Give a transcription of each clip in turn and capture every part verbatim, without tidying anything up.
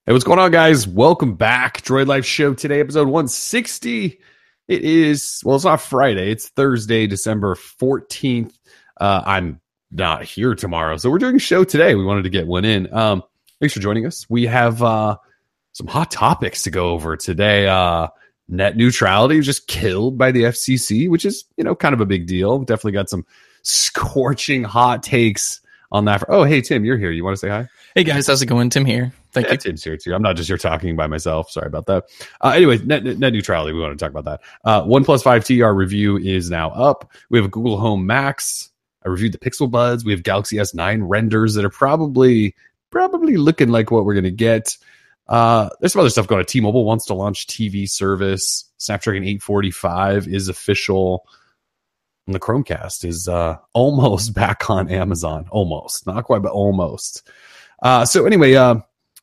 Hey, what's going on, guys? Welcome back. Droid Life Show today, episode one sixty. It is, well, it's not Friday. It's Thursday, December fourteenth. Uh, I'm not here tomorrow, so we're doing a show today. We wanted to get one in. Um, thanks for joining us. We have uh, some hot topics to go over today. Uh, net neutrality was just killed by the F C C, which is, you know, kind of a big deal. Definitely got some scorching hot takes on that. Oh, hey, Tim, you're here. You want to say hi? Hey, guys. How's it going? Tim here. Thank yeah, you. Tim's here too. I'm not just here talking by myself. Sorry about that. Uh, anyway, net, net neutrality. We want to talk about that. Uh, OnePlus five T, our review is now up. We have a Google Home Max. I reviewed the Pixel Buds. We have Galaxy S nine renders that are probably probably looking like what we're going to get. Uh, there's some other stuff going on. T-Mobile wants to launch T V service. Snapdragon eight forty-five is official. And the Chromecast is uh, almost back on Amazon. Almost. Not quite, but almost. Uh, so anyway, uh,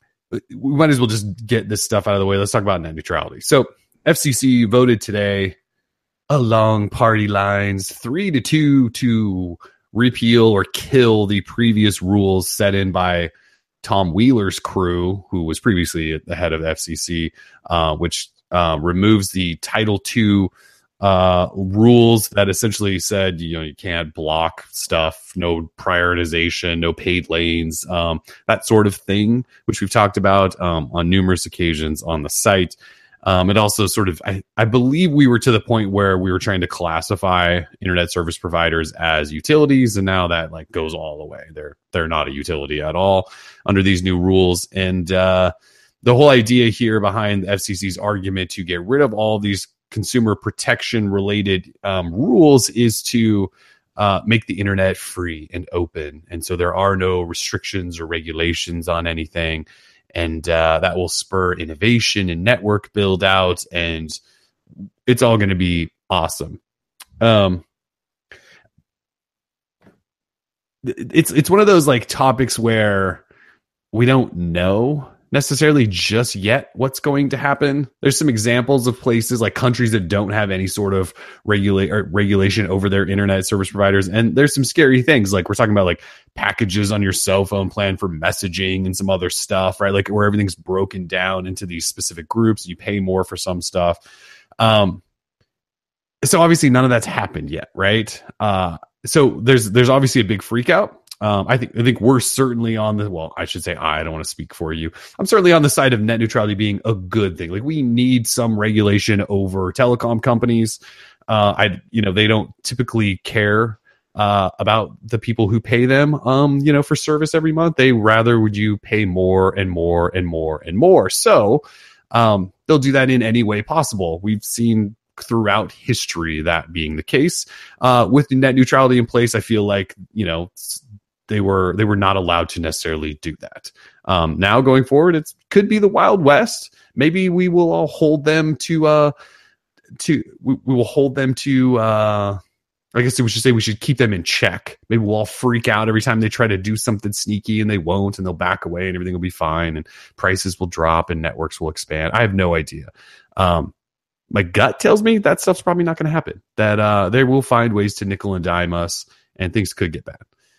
we might as well just get this stuff out of the way. Let's talk about net neutrality. So F C C voted today along party lines, three to two to repeal or kill the previous rules set in by Tom Wheeler's crew, who was previously at the head of the F C C, uh, which uh, removes the Title two uh, rules that essentially said, you know, you can't block stuff, no prioritization, no paid lanes, um, that sort of thing, which we've talked about um, on numerous occasions on the site. Um, it also sort of, I, I believe we were to the point where we were trying to classify internet service providers as utilities, and now that like goes all the way. They're they're not a utility at all under these new rules. And uh, the whole idea here behind the F C C's argument to get rid of all these consumer protection related um, rules is to uh, make the internet free and open. And so there are no restrictions or regulations on anything. And uh, that will spur innovation and network build out. And it's all going to be awesome. Um, it's, it's one of those like topics where we don't know necessarily just yet what's going to happen. There's some examples of places like countries that don't have any sort of regulate or regulation over their internet service providers. And there's some scary things. Like we're talking about like packages on your cell phone plan for messaging and some other stuff, right? Like where everything's broken down into these specific groups. You pay more for some stuff. Um, so obviously none of that's happened yet. Right. Uh, so there's, there's obviously a big freak out. Um, I think I think we're certainly on the, well, I should say I, I don't want to speak for you. I'm certainly on the side of net neutrality being a good thing. Like we need some regulation over telecom companies. Uh, I, you know, they don't typically care uh, about the people who pay them, um, you know, for service every month. They rather would you pay more and more and more and more. So um, they'll do that in any way possible. We've seen throughout history that being the case. Uh, with net neutrality in place, I feel like, you know, They were they were not allowed to necessarily do that. Um, now going forward, it could be the Wild West. Maybe we will all hold them to uh, to we, we will hold them to. Uh, I guess we should say we should keep them in check. Maybe we'll all freak out every time they try to do something sneaky, and they won't, and they'll back away, and everything will be fine, and prices will drop, and networks will expand. I have no idea. Um, my gut tells me that stuff's probably not going to happen. That uh, they will find ways to nickel and dime us, and things could get bad.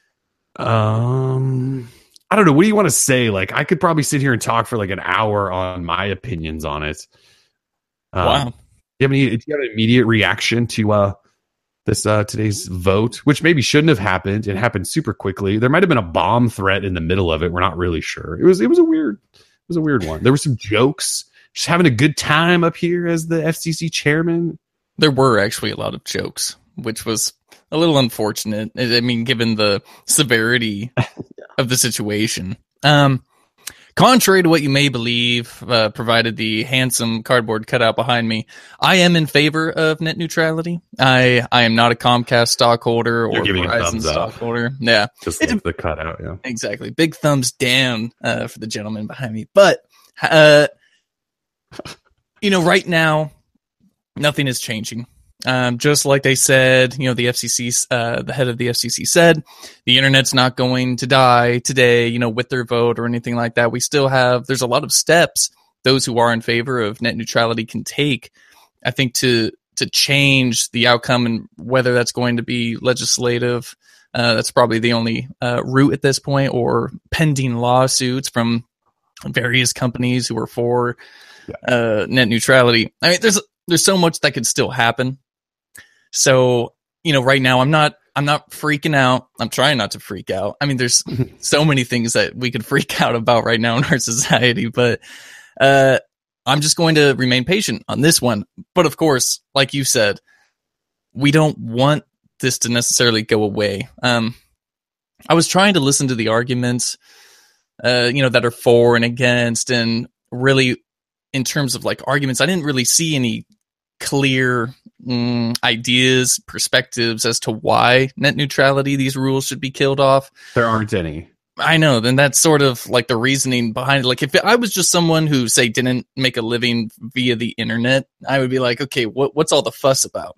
Um, I don't know. What do you want to say? Like, I could probably sit here and talk for like an hour on my opinions on it. Um, Wow. Do you have any? Do you have an immediate reaction to uh this uh today's vote, which maybe shouldn't have happened? It happened super quickly. There might have been a bomb threat in the middle of it. We're not really sure. It was it was a weird it was a weird one. There were some jokes. Just having a good time up here as the F C C chairman. There were actually a lot of jokes, which was a little unfortunate. I mean, given the severity of the situation. Um, contrary to what you may believe, uh, provided the handsome cardboard cutout behind me, I am in favor of net neutrality. I, I am not a Comcast stockholder or Verizon stockholder. Up. Yeah. Just like it's, the cutout, yeah. Exactly. Big thumbs down uh, for the gentleman behind me. But, uh, you know, right now, nothing is changing. Um, just like they said, you know, the F C C, uh, the head of the F C C said, the internet's not going to die today, you know, with their vote or anything like that. We still have, there's a lot of steps those who are in favor of net neutrality can take, I think, to, to change the outcome, and whether that's going to be legislative, uh, that's probably the only, uh, route at this point, or pending lawsuits from various companies who are for Yeah. uh, net neutrality. I mean, there's there's so much that could still happen. So, you know, right now I'm not I'm not freaking out. I'm trying not to freak out. I mean, there's so many things that we could freak out about right now in our society, but uh, I'm just going to remain patient on this one. But of course, like you said, we don't want this to necessarily go away. Um, I was trying to listen to the arguments, uh, you know, that are for and against, and really, in terms of like arguments, I didn't really see any clear mm, ideas, perspectives as to why net neutrality, these rules should be killed off. There aren't any. I know, then that's sort of like the reasoning behind it. Like if I was just someone who, say, didn't make a living via the internet, I would be like, okay, what what's all the fuss about?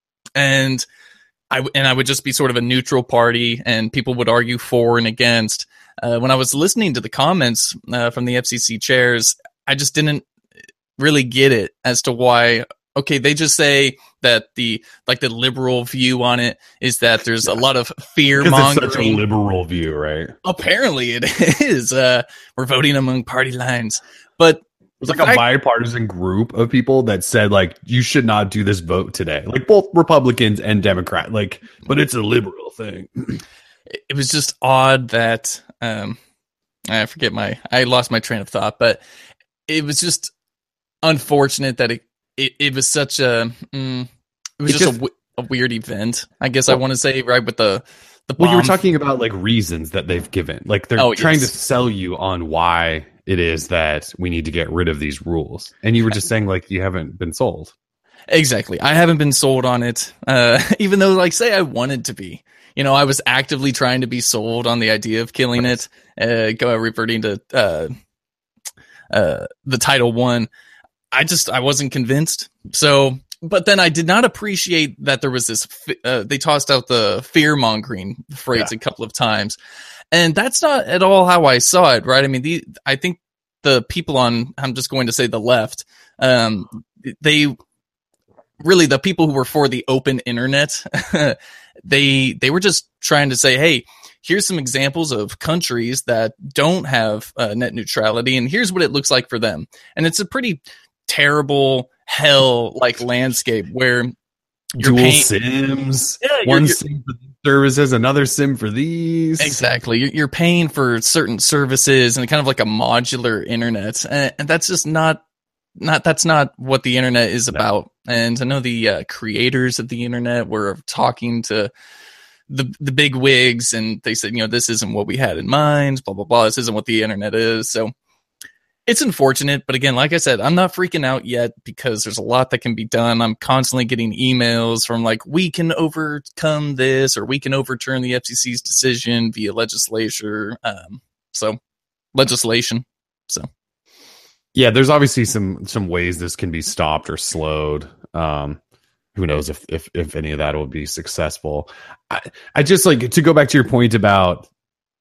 And I and I would just be sort of a neutral party, and people would argue for and against. Uh, when I was listening to the comments uh, from the F C C chairs, I just didn't really get it as to why. Okay, they just say that the like the liberal view on it is that there's a lot of fear mongering. It's such a liberal view, right? Apparently, it is. Uh, we're voting among party lines, but It was like a bipartisan group of people that said, like, you should not do this vote today. Like, both Republicans and Democrat. Like, but it's a liberal thing. It was just odd that, um, I forget my, I lost my train of thought, but it was just unfortunate that it, it, it was such a, mm, it was It just, just a, w- a weird event, I guess well, I want to say, right, with the, the bomb. Well, you were talking about, like, reasons that they've given. Like, they're Oh, trying yes. to sell you on why it is that we need to get rid of these rules. And you were just saying, like, you haven't been sold. Exactly. I haven't been sold on it, uh, even though, like, say I wanted to be. You know, I was actively trying to be sold on the idea of killing it, uh, go reverting to uh, uh, the Title One. I just I wasn't convinced. So, but then I did not appreciate that there was this. Uh, they tossed out the fear mongering phrase Yeah. a couple of times, and that's not at all how I saw it. Right? I mean, the I think the people on I'm just going to say the left, um, they. Really, the people who were for the open internet, they they were just trying to say, hey, here's some examples of countries that don't have uh, net neutrality, and here's what it looks like for them. And it's a pretty terrible hell-like landscape where you're Dual paying- sims. Yeah, you're- one you're- sim for these services, another sim for these. Exactly. You're, you're paying for certain services and kind of like a modular internet. And, and that's just not, not, that's not what the internet is No. about. And I know the uh, creators of the internet were talking to the the big wigs, and they said, you know, this isn't what we had in mind, blah, blah, blah. This isn't what the internet is. So it's unfortunate. But again, like I said, I'm not freaking out yet because there's a lot that can be done. I'm constantly getting emails from like, we can overcome this, or we can overturn the F C C's decision via legislature. Um, so legislation. So. Yeah, there's obviously some some ways this can be stopped or slowed. Um, who knows if, if if any of that will be successful. I, I just like to go back to your point about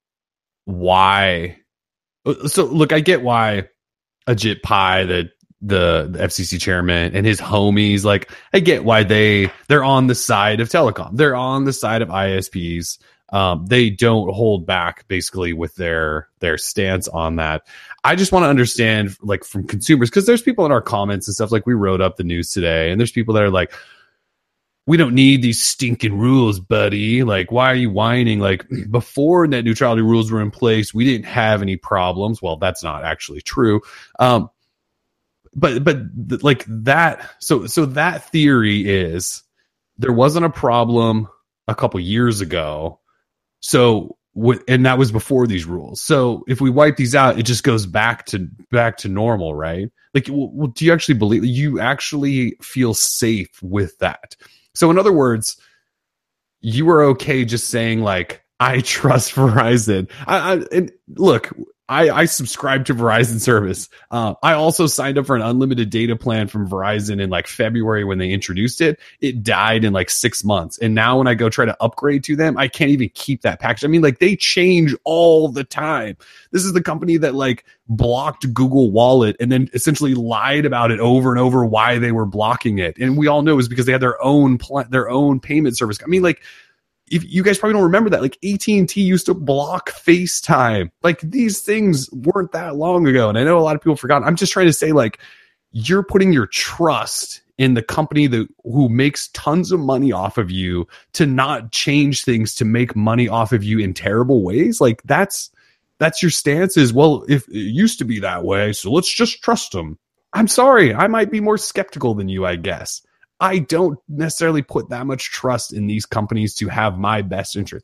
why. So look, I get why Ajit Pai, the, the the F C C chairman, and his homies, like I get why they they're on the side of telecom. They're on the side of I S Ps. Um, they don't hold back basically with their their stance on that. I just want to understand, like, from consumers, because there's people in our comments and stuff, like we wrote up the news today, and there's people that are like, we don't need these stinking rules, buddy. Like, why are you whining? Like, before net neutrality rules were in place, we didn't have any problems. Well, that's not actually true. Um, but but th- like that, so so that theory is there wasn't a problem a couple years ago. So, and that was before these rules. So if we wipe these out, it just goes back to back to normal, right? Like, well, do you actually believe, you actually feel safe with that? So in other words, you were okay just saying like, I trust Verizon. I, I and look, I, I subscribe to Verizon service. Uh, I also signed up for an unlimited data plan from Verizon in like February when they introduced it. It died in like six months. And now when I go try to upgrade to them, I can't even keep that package. I mean, like, they change all the time. This is the company that like blocked Google Wallet and then essentially lied about it over and over why they were blocking it. And we all know it was because they had their own pl- their own payment service. I mean, like, if you guys probably don't remember that, like A T and T used to block FaceTime. Like these things weren't that long ago. And I know a lot of people forgot. I'm just trying to say, like, you're putting your trust in the company that who makes tons of money off of you to not change things to make money off of you in terrible ways. Like that's, that's your stance is, well, if it used to be that way, so let's just trust them. I'm sorry. I might be more skeptical than you, I guess. I don't necessarily put that much trust in these companies to have my best interest.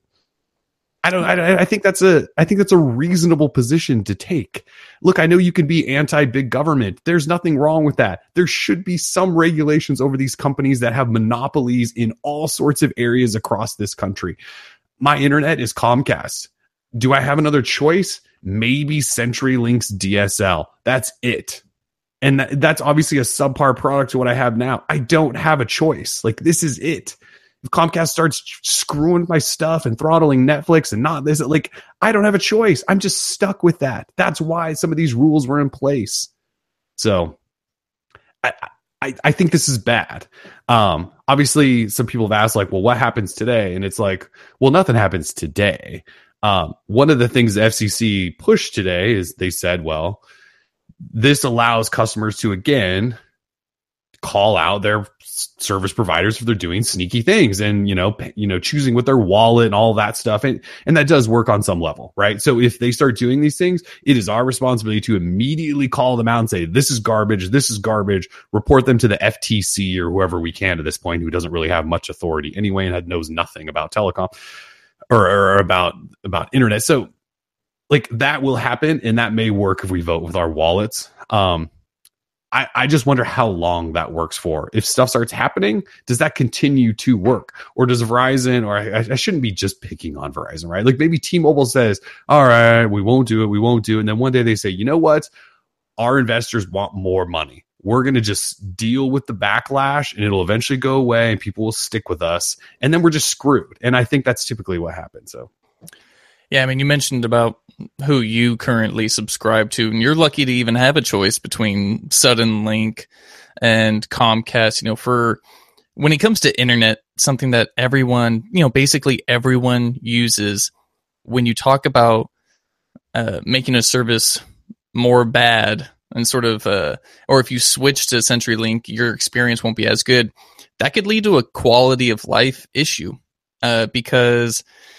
I don't, I, I think that's a, I think that's a reasonable position to take. Look, I know you can be anti-big government. There's nothing wrong with that. There should be some regulations over these companies that have monopolies in all sorts of areas across this country. My internet is Comcast. Do I have another choice? Maybe CenturyLink's D S L. That's it. And that, that's obviously a subpar product to what I have now. I don't have a choice. Like, this is it. If Comcast starts screwing my stuff and throttling Netflix and not this, like, I don't have a choice. I'm just stuck with that. That's why some of these rules were in place. So I, I, I think this is bad. Um, obviously, some people have asked, like, well, what happens today? And it's like, well, nothing happens today. Um, one of the things the F C C pushed today is they said, well, this allows customers to, again, call out their service providers if they're doing sneaky things and, you know, you know, choosing with their wallet and all that stuff. And, and that does work on some level, right? So if they start doing these things, it is our responsibility to immediately call them out and say, this is garbage. This is garbage. Report them to the F T C or whoever we can at this point, who doesn't really have much authority anyway and knows nothing about telecom or, or about, about internet. So, like, that will happen, and that may work if we vote with our wallets. Um, I, I just wonder how long that works for. If stuff starts happening, does that continue to work? Or does Verizon, or I, I shouldn't be just picking on Verizon, right? Like, maybe T-Mobile says, all right, we won't do it, we won't do it. And then one day they say, you know what? Our investors want more money. We're going to just deal with the backlash, and it'll eventually go away, and people will stick with us. And then we're just screwed. And I think that's typically what happens, so. Yeah, I mean, you mentioned about who you currently subscribe to, and you're lucky to even have a choice between Suddenlink and Comcast. You know, for when it comes to internet, something that everyone, you know, basically everyone uses, when you talk about uh, making a service more bad and sort of, uh, or if you switch to CenturyLink, your experience won't be as good. That could lead to a quality of life issue uh, because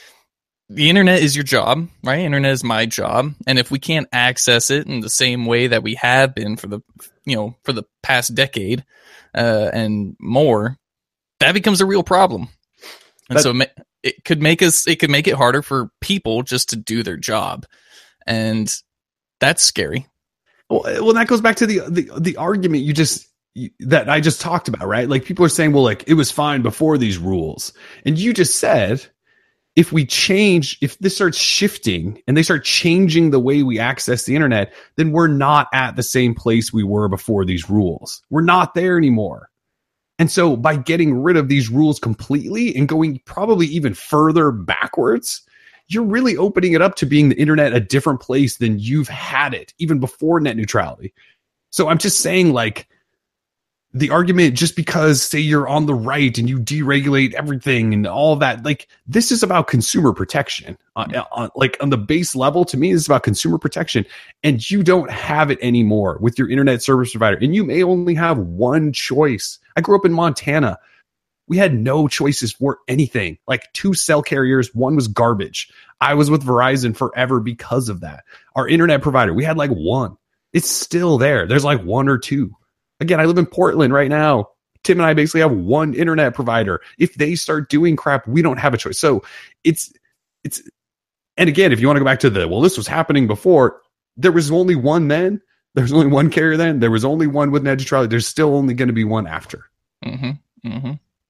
the internet is your job, right? Internet is my job. And if we can't access it in the same way that we have been for the, you know, for the past decade uh, and more, that becomes a real problem. And that, so it could make us, it could make it harder for people just to do their job. And that's scary. Well, well, that goes back to the, the, the argument you just, that I just talked about, right? Like, people are saying, well, like, it was fine before these rules. And you just said, if we change, if this starts shifting and they start changing the way we access the internet, then we're not at the same place we were before these rules. We're not there anymore. And so by getting rid of these rules completely and going probably even further backwards, you're really opening it up to being the internet a different place than you've had it, even before net neutrality. So I'm just saying, like, the argument, just because, say, you're on the right and you deregulate everything and all of that, like, this is about consumer protection. Uh, on, like, on the base level, to me, this is about consumer protection. And you don't have it anymore with your internet service provider. And you may only have one choice. I grew up in Montana. We had no choices for anything. Like, two cell carriers, one was garbage. I was with Verizon forever because of that. Our internet provider, we had like one. It's still there. There's like one or two. Again, I live in Portland right now. Tim and I basically have one internet provider. If they start doing crap, we don't have a choice. So it's, it's, and again, if you want to go back to the, well, this was happening before, there was only one then. There's only one carrier then. There was only one with net neutrality. There's still only going to be one after. Mm-hmm. Mm-hmm.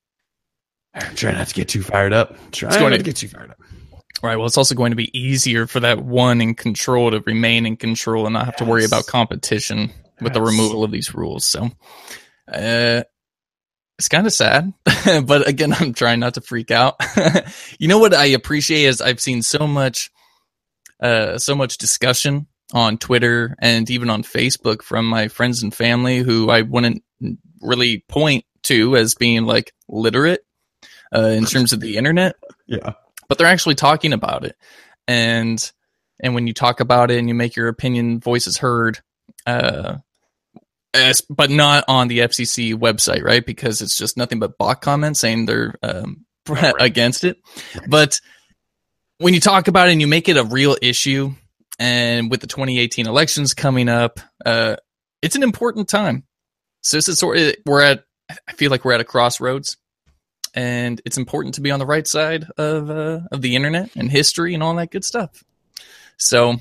I'm trying not to get too fired up. Trying not to, to get too fired up. Right. Well, it's also going to be easier for that one in control to remain in control and not have yes. to worry about competition with yes. the removal of these rules. So uh, it's kind of sad, but again, I'm trying not to freak out. You know what I appreciate is I've seen so much, uh, so much discussion on Twitter and even on Facebook from my friends and family who I wouldn't really point to as being like literate. uh, in terms of the internet. Yeah. But they're actually talking about it. And and when you talk about it and you make your opinion voices heard, uh, as, but not on the F C C website, right? Because it's just nothing but bot comments saying they're um, right. against it. Right. But when you talk about it and you make it a real issue, and with the twenty eighteen elections coming up, uh, it's an important time. So this is sort of, we're at, I feel like we're at a crossroads, and it's important to be on the right side of uh, of the internet and history and all that good stuff. So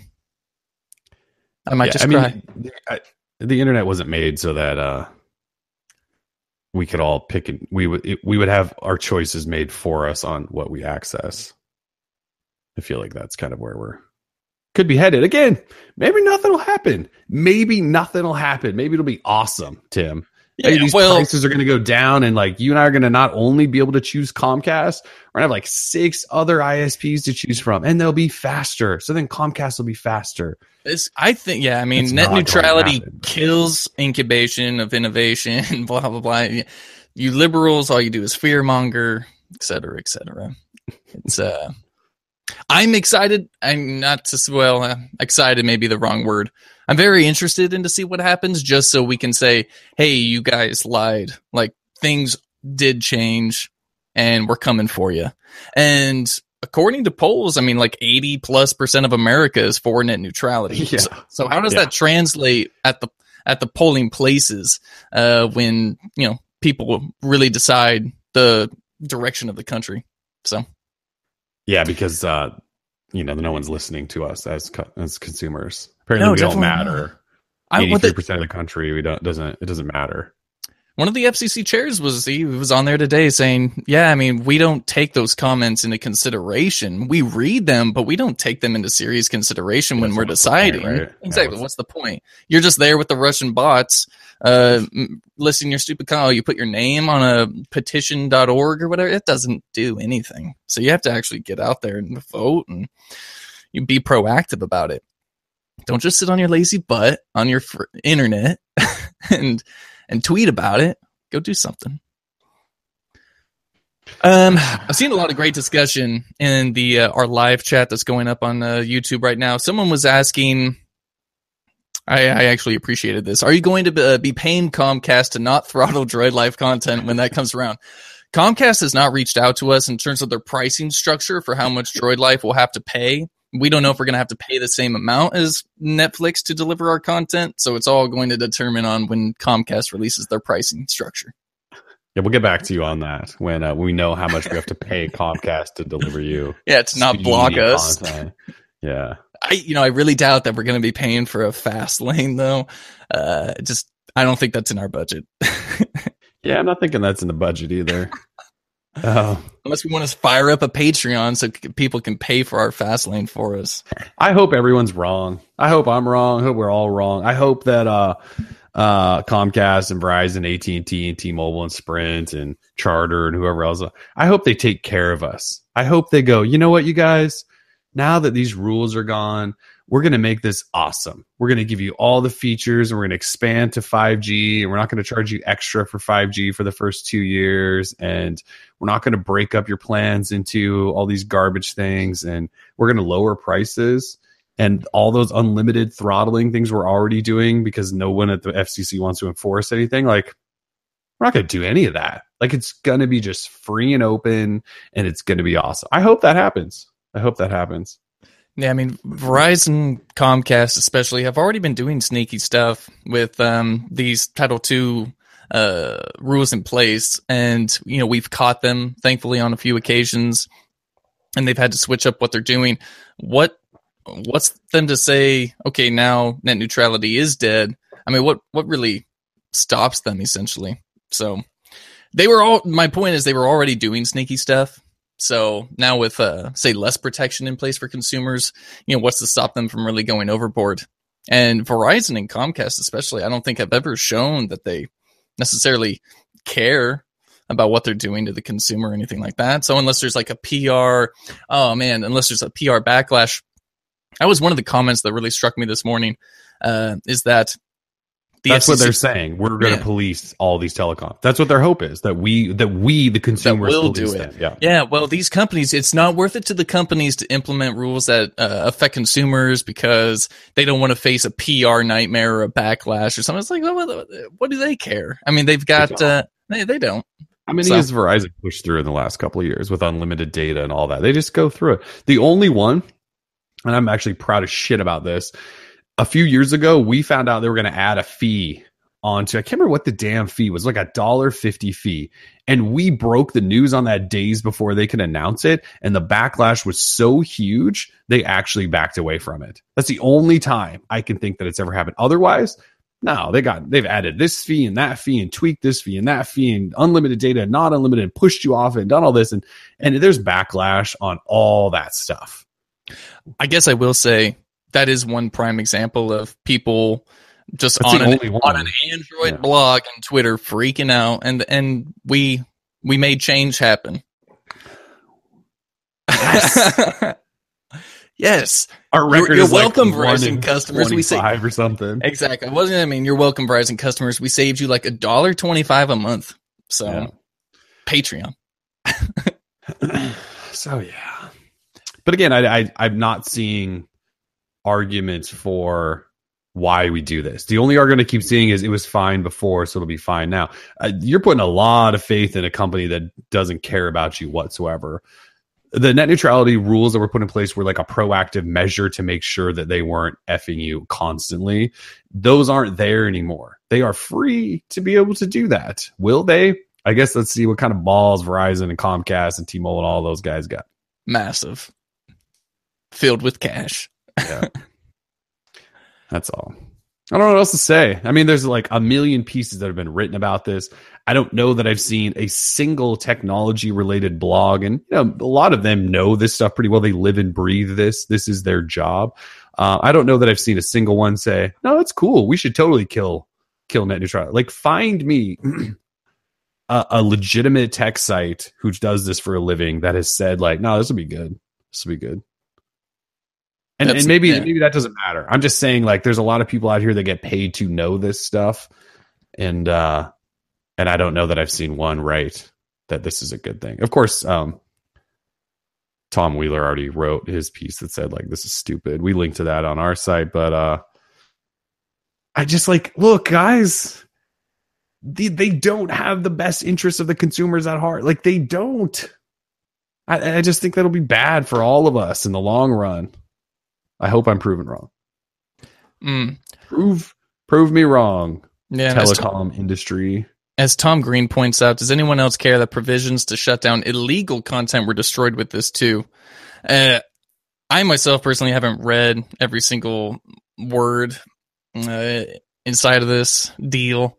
I might yeah, just I cry. Mean, I, the internet wasn't made so that uh, we could all pick and we would it, we would have our choices made for us on what we access. I feel like that's kind of where we're could be headed. Again, maybe nothing will happen. Maybe nothing will happen. Maybe it'll be awesome, Tim. Yeah, maybe these well, prices are going to go down, and like you and I are going to not only be able to choose Comcast, we're going to have like six other I S Ps to choose from, and they'll be faster. So then Comcast will be faster. It's, I think, yeah, I mean, it's net neutrality happen, kills incubation of innovation, blah, blah, blah. You liberals, all you do is fearmonger, et cetera, et cetera. It's, uh, I'm excited. I'm not just, well, uh, excited may be the wrong word. I'm very interested in to see what happens, just so we can say, hey, you guys lied. Like, things did change, and we're coming for you. And according to polls, I mean, like eighty plus percent of America is for net neutrality. Yeah. So, so how does yeah. that translate at the at the polling places uh, when, you know, people really decide the direction of the country? So, yeah, because uh, you know, no one's listening to us as co- as consumers. Apparently, no, we don't matter. Not. Eighty-three percent of the country, we don't doesn't it doesn't matter. One of the F C C chairs was he was on there today saying, yeah, I mean, we don't take those comments into consideration. We read them, but we don't take them into serious consideration when we're deciding. Point, right? Exactly. Yeah, what's, what's the point? You're just there with the Russian bots, uh, listing your stupid call. You put your name on a petition dot org or whatever. It doesn't do anything. So you have to actually get out there and vote, and you be proactive about it. Don't just sit on your lazy butt on your fr- internet and and tweet about it. Go do something. Um, I've seen a lot of great discussion in the uh, our live chat that's going up on uh, YouTube right now. Someone was asking, I, I actually appreciated this. Are you going to be, uh, be paying Comcast to not throttle Droid Life content when that comes around? Comcast has not reached out to us in terms of their pricing structure for how much Droid Life will have to pay. We don't know if we're going to have to pay the same amount as Netflix to deliver our content. So it's all going to determine on when Comcast releases their pricing structure. Yeah, we'll get back to you on that when uh, we know how much we have to pay Comcast to deliver you. Yeah, to not block us. Content. Yeah. I, you know, I really doubt that we're going to be paying for a fast lane, though. Uh, just, I don't think that's in our budget. Yeah, I'm not thinking that's in the budget either. Oh. Unless we want to fire up a Patreon so people can pay for our fast lane for us. I hope everyone's wrong. I hope I'm wrong. I hope we're all wrong. I hope that uh, uh, Comcast and Verizon, A T and T and T-Mobile and Sprint and Charter and whoever else, I hope they take care of us. I hope they go, you know what, you guys, now that these rules are gone, we're going to make this awesome. We're going to give you all the features, and we're going to expand to five G, and we're not going to charge you extra for five G for the first two years. And we're not going to break up your plans into all these garbage things. And we're going to lower prices, and all those unlimited throttling things we're already doing because no one at the F C C wants to enforce anything. Like, we're not going to do any of that. Like, it's going to be just free and open, and it's going to be awesome. I hope that happens. I hope that happens. Yeah, I mean, Verizon, Comcast especially have already been doing sneaky stuff with um, these Title two uh, rules in place. And, you know, we've caught them, thankfully, on a few occasions. And they've had to switch up what they're doing. What What's them to say, okay, now net neutrality is dead? I mean, what, what really stops them, essentially? So they were all, my point is they were already doing sneaky stuff. So now with, uh, say, less protection in place for consumers, you know, what's to stop them from really going overboard? And Verizon and Comcast especially, I don't think have ever shown that they necessarily care about what they're doing to the consumer or anything like that. So unless there's like a P R, oh man, unless there's a P R backlash, that was one of the comments that really struck me this morning, uh, is that The That's F C C, what they're saying. We're going to Yeah. police all these telecoms. That's what their hope is, that we that we the consumers will police do them. it. Yeah. Yeah, well, these companies, it's not worth it to the companies to implement rules that uh, affect consumers because they don't want to face a P R nightmare or a backlash or something. It's like, what, what do they care? I mean, they've got, uh, they, they don't. How many So- has Verizon pushed through in the last couple of years with unlimited data and all that? They just go through it. The only one, and I'm actually proud as shit about this, a few years ago, we found out they were going to add a fee onto, I can't remember what the damn fee was, like a one dollar fifty fee. And we broke the news on that days before they could announce it. And the backlash was so huge, they actually backed away from it. That's the only time I can think that it's ever happened. Otherwise, no, they got, they've added this fee and that fee and tweaked this fee and that fee and unlimited data and not unlimited and pushed you off and done all this. And, and there's backlash on all that stuff. I guess I will say that is one prime example of people just That's on the an, only one. on an Android Yeah. blog and Twitter freaking out, and and we we made change happen. Yes. Yes. Our You're- record you're is like welcome, one Verizon in customers. We say- twenty-five or something. Exactly. What does I mean? You're welcome, Verizon customers. We saved you like a dollar twenty-five a month. So Yeah. Patreon. So yeah, but again, I, I I'm not seeing arguments for why we do this. The only argument I keep seeing is it was fine before, so it'll be fine now. Uh, you're putting a lot of faith in a company that doesn't care about you whatsoever. The net neutrality rules that were put in place were like a proactive measure to make sure that they weren't effing you constantly. Those aren't there anymore. They are free to be able to do that. Will they? I guess let's see what kind of balls Verizon and Comcast and T-Mobile and all those guys got. Massive. Filled with cash. Yeah. That's all. I don't know what else to say. I mean, there's like a million pieces that have been written about this. I don't know that I've seen a single technology related blog, and you know, a lot of them know this stuff pretty well. They live and breathe this. This is their job. Uh, I don't know that I've seen a single one say, "No, it's cool. We should totally kill kill net neutrality." Like, find me a, a legitimate tech site who does this for a living that has said, like, "No, this will be good. This will be good." And, That's- and maybe yeah. maybe that doesn't matter. I'm just saying, like, there's a lot of people out here that get paid to know this stuff, and uh, and I don't know that I've seen one write that this is a good thing. Of course, um, Tom Wheeler already wrote his piece that said, like, this is stupid. We linked to that on our site, but uh, I just like, look, guys, they, they don't have the best interests of the consumers at heart. Like, they don't. I, I just think that'll be bad for all of us in the long run. I hope I'm proven wrong. Mm. Prove prove me wrong. Yeah. and as Tom- Telecom industry. As Tom Green points out, does anyone else care that provisions to shut down illegal content were destroyed with this too? Uh, I myself personally haven't read every single word uh, inside of this deal.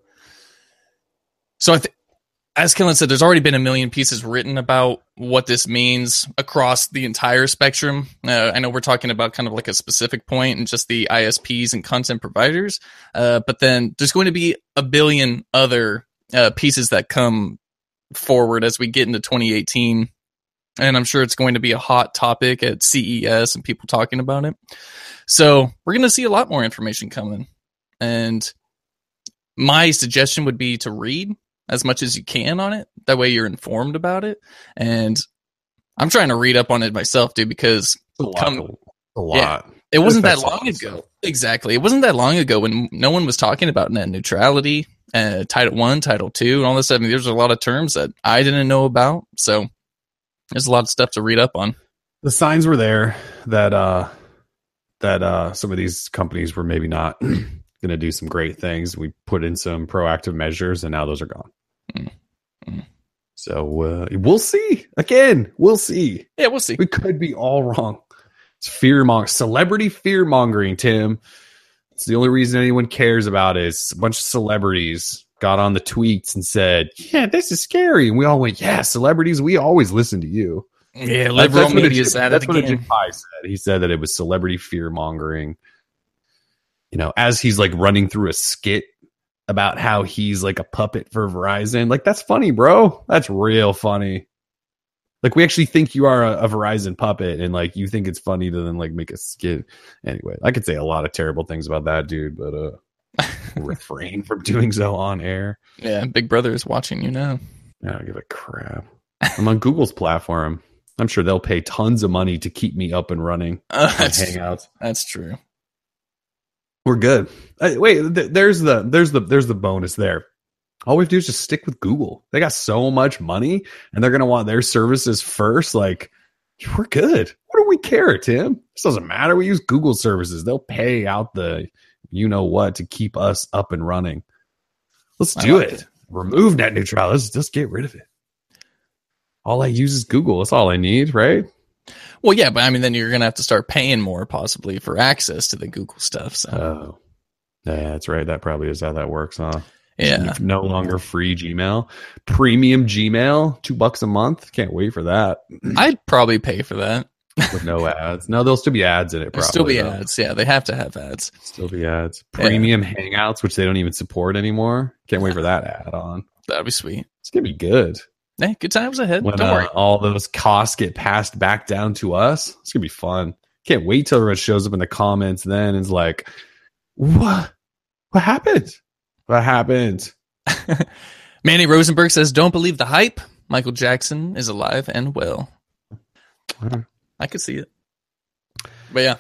So I think, as Kellen said, there's already been a million pieces written about what this means across the entire spectrum. Uh, I know we're talking about kind of like a specific point and just the I S Ps and content providers, uh, but then there's going to be a billion other uh, pieces that come forward as we get into twenty eighteen. And I'm sure it's going to be a hot topic at C E S and people talking about it. So we're going to see a lot more information coming. And my suggestion would be to read as much as you can on it. That way you're informed about it. And I'm trying to read up on it myself, dude, because A lot. Come- a lot. yeah. it wasn't that affects a lot long of ago. stuff. Exactly. It wasn't that long ago when no one was talking about net neutrality, uh, Title One, Title Two, and all this stuff. I mean, there's a lot of terms that I didn't know about. So there's a lot of stuff to read up on. The signs were there that uh that uh some of these companies were maybe not going to do some great things. We put in some proactive measures, and now those are gone. Mm. Mm. So uh, we'll see. Again, we'll see. Yeah, we'll see. We could be all wrong. It's fear mongering, celebrity fear mongering, Tim. It's the only reason anyone cares about it. Is a bunch of celebrities got on the tweets and said, "Yeah, this is scary," and we all went, "Yeah, celebrities, we always listen to you." Yeah, That's, liberal that's what media Ajit- is at it That's what again. Ajit Pai said. He said that it was celebrity fear mongering. You know, as he's like running through a skit about how he's like a puppet for Verizon. Like, that's funny, bro. That's real funny. Like, we actually think you are a, a Verizon puppet, and like you think it's funny to then like make a skit. Anyway, I could say a lot of terrible things about that dude, but uh refrain from doing so on air. Yeah, Big Brother is watching you now. I don't give a crap. I'm on Google's platform. I'm sure they'll pay tons of money to keep me up and running Uh, on that's, Hangouts. that's true. We're good. Uh, wait, th- there's the there's the there's the bonus there. All we have to do is just stick with Google. They got so much money, and they're gonna want their services first. Like, we're good. What do we care, Tim? This doesn't matter. We use Google services. They'll pay out the you know what to keep us up and running. Let's do like it. it. Remove net neutrality. Let's just get rid of it. All I use is Google. That's all I need, right? Well, yeah, but I mean, then you're going to have to start paying more possibly for access to the Google stuff. So, Oh, yeah, that's right. That probably is how that works, huh? yeah. No longer free Gmail. Premium Gmail, two bucks a month. Can't wait for that. I'd probably pay for that. With no ads. No, there'll still be ads in it, There'll probably. still be though. ads. Yeah, they have to have ads. Still be ads. Premium Hangouts, which they don't even support anymore. Can't wait for that ad on. That'd be sweet. It's going to be good. Hey, good times ahead. When Don't uh, worry. all those costs get passed back down to us, it's going to be fun. Can't wait till everyone shows up in the comments then and is like, what? What happened? What happened? Manny Rosenberg says, don't believe the hype. Michael Jackson is alive and well. I could see it. But yeah.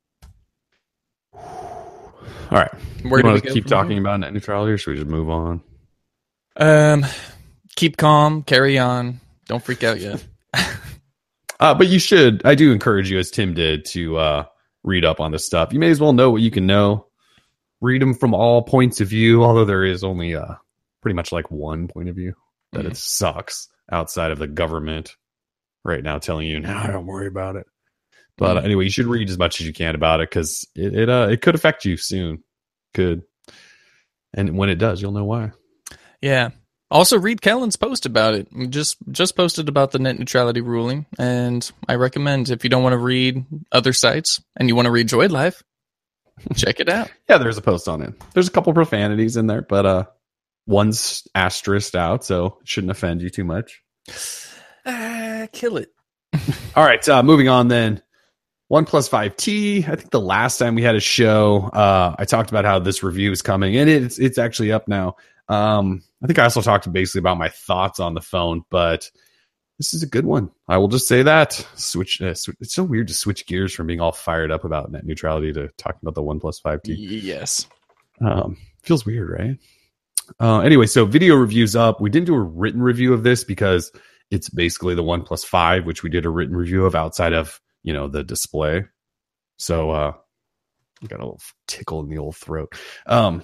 All right. Where you do we want go to keep from talking here? about net neutrality or should we just move on? Um, keep calm, carry on. Don't freak out yet. Uh, but you should. I do encourage you, as Tim did, to uh, read up on this stuff. You may as well know what you can know. Read them from all points of view, although there is only uh, pretty much like one point of view that Mhm. it sucks outside of the government right now telling you, no, don't worry about it. But uh, Mhm. anyway, you should read as much as you can about it because it it, uh, it could affect you soon. Could. And when it does, you'll know why. Yeah. Also, read Kellen's post about it. We just just posted about the net neutrality ruling, and I recommend if you don't want to read other sites and you want to read Droid Life, check it out. Yeah, there's a post on it. There's a couple profanities in there, but uh, one's asterisked out, so it shouldn't offend you too much. Ah, kill it. All right, uh, moving on then. OnePlus five T. I think the last time we had a show, uh, I talked about how this review is coming, and it's it's actually up now. Um, I think I also talked basically about my thoughts on the phone, but this is a good one. I will just say that. Switch. Uh, sw- it's so weird to switch gears from being all fired up about net neutrality to talking about the OnePlus five T. Yes. Um, feels weird, right? Uh, anyway, so video reviews up. We didn't do a written review of this because it's basically the OnePlus five, which we did a written review of outside of, you know, the display. So, uh, I got a little tickle in the old throat. Um,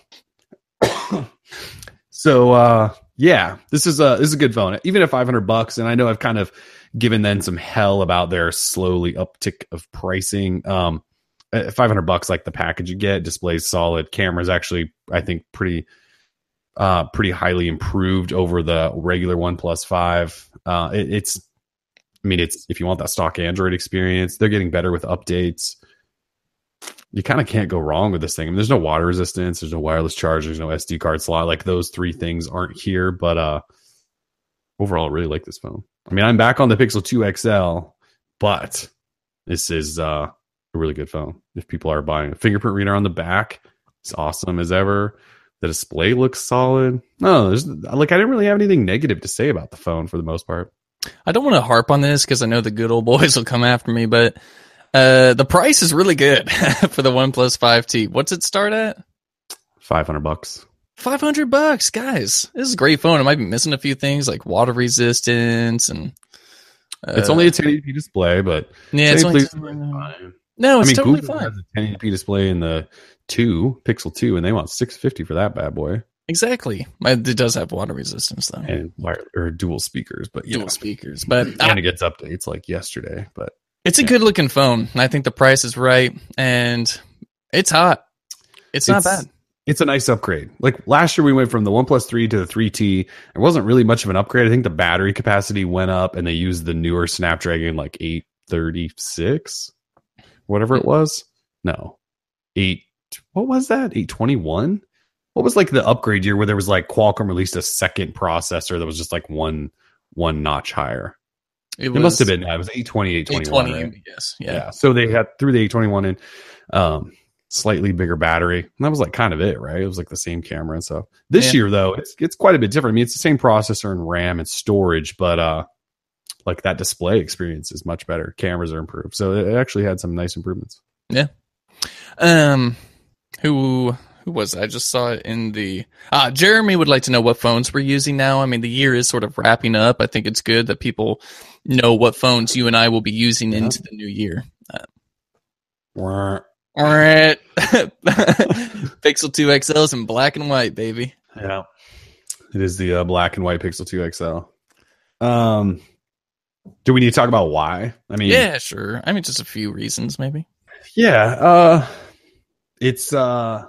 so, uh, yeah, this is a, this is a good phone, even at five hundred bucks. And I know I've kind of given them some hell about their slowly uptick of pricing. Um, at five hundred bucks, like the package you get, display's solid. Camera's actually, I think, pretty, uh, pretty highly improved over the regular OnePlus five. Uh, it, it's, I mean, it's, if you want that stock Android experience, they're getting better with updates. You kind of can't go wrong with this thing. I mean, there's no water resistance, there's no wireless charge, there's no S D card slot. Like those three things aren't here, but uh, overall, I really like this phone. I mean, I'm back on the Pixel two X L, but this is uh, a really good phone. If people are buying a fingerprint reader on the back, it's awesome as ever. The display looks solid. No, there's like I didn't really have anything negative to say about the phone for the most part. I don't want to harp on this because I know the good old boys will come after me, but uh, the price is really good for the OnePlus five T. What's it start at? five hundred bucks. five hundred bucks, guys. This is a great phone. It might be missing a few things like water resistance and uh, It's only a ten eighty p display, but yeah, it's only, fine. no, it's I mean, totally Google fine. has a ten eighty p display in the two Pixel two, and they want six hundred fifty for that bad boy, Exactly. It does have water resistance though. and wire or dual speakers. But Dual yeah, speakers, but and I, it gets updates like yesterday. But it's a yeah. good looking phone. I think the price is right, and it's hot. It's not bad. It's a nice upgrade. Like last year, we went from the OnePlus three to the three T. It wasn't really much of an upgrade. I think the battery capacity went up, and they used the newer Snapdragon like eight thirty-six, whatever it was. No, eight. What was that? eight twenty-one. What was like the upgrade year where there was like Qualcomm released a second processor that was just like one one notch higher? It, It, was must have been. It was eight twenty, eight eight twenty-one. twenty. Right? Yes. Yeah. Yeah. So they had threw the eight twenty-one in. Um, slightly bigger battery. And that was like kind of it, right? It was like the same camera and stuff. This Yeah. year though, it's it's quite a bit different. I mean, it's the same processor and RAM and storage, but uh like that display experience is much better. Cameras are improved. So it actually had some nice improvements. Yeah. Um, who who was it? I just saw it in the uh Jeremy would like to know what phones we're using now. I mean, the year is sort of wrapping up. I think it's good that people know what phones you and I will be using Yeah. into the new year. Uh, Wah. all right. Pixel two X Ls in black and white, baby. Yeah. It is the uh, black and white Pixel two X L. Um do we need to talk about why? I mean, Yeah, sure. I mean, just a few reasons, maybe. yeah, uh it's uh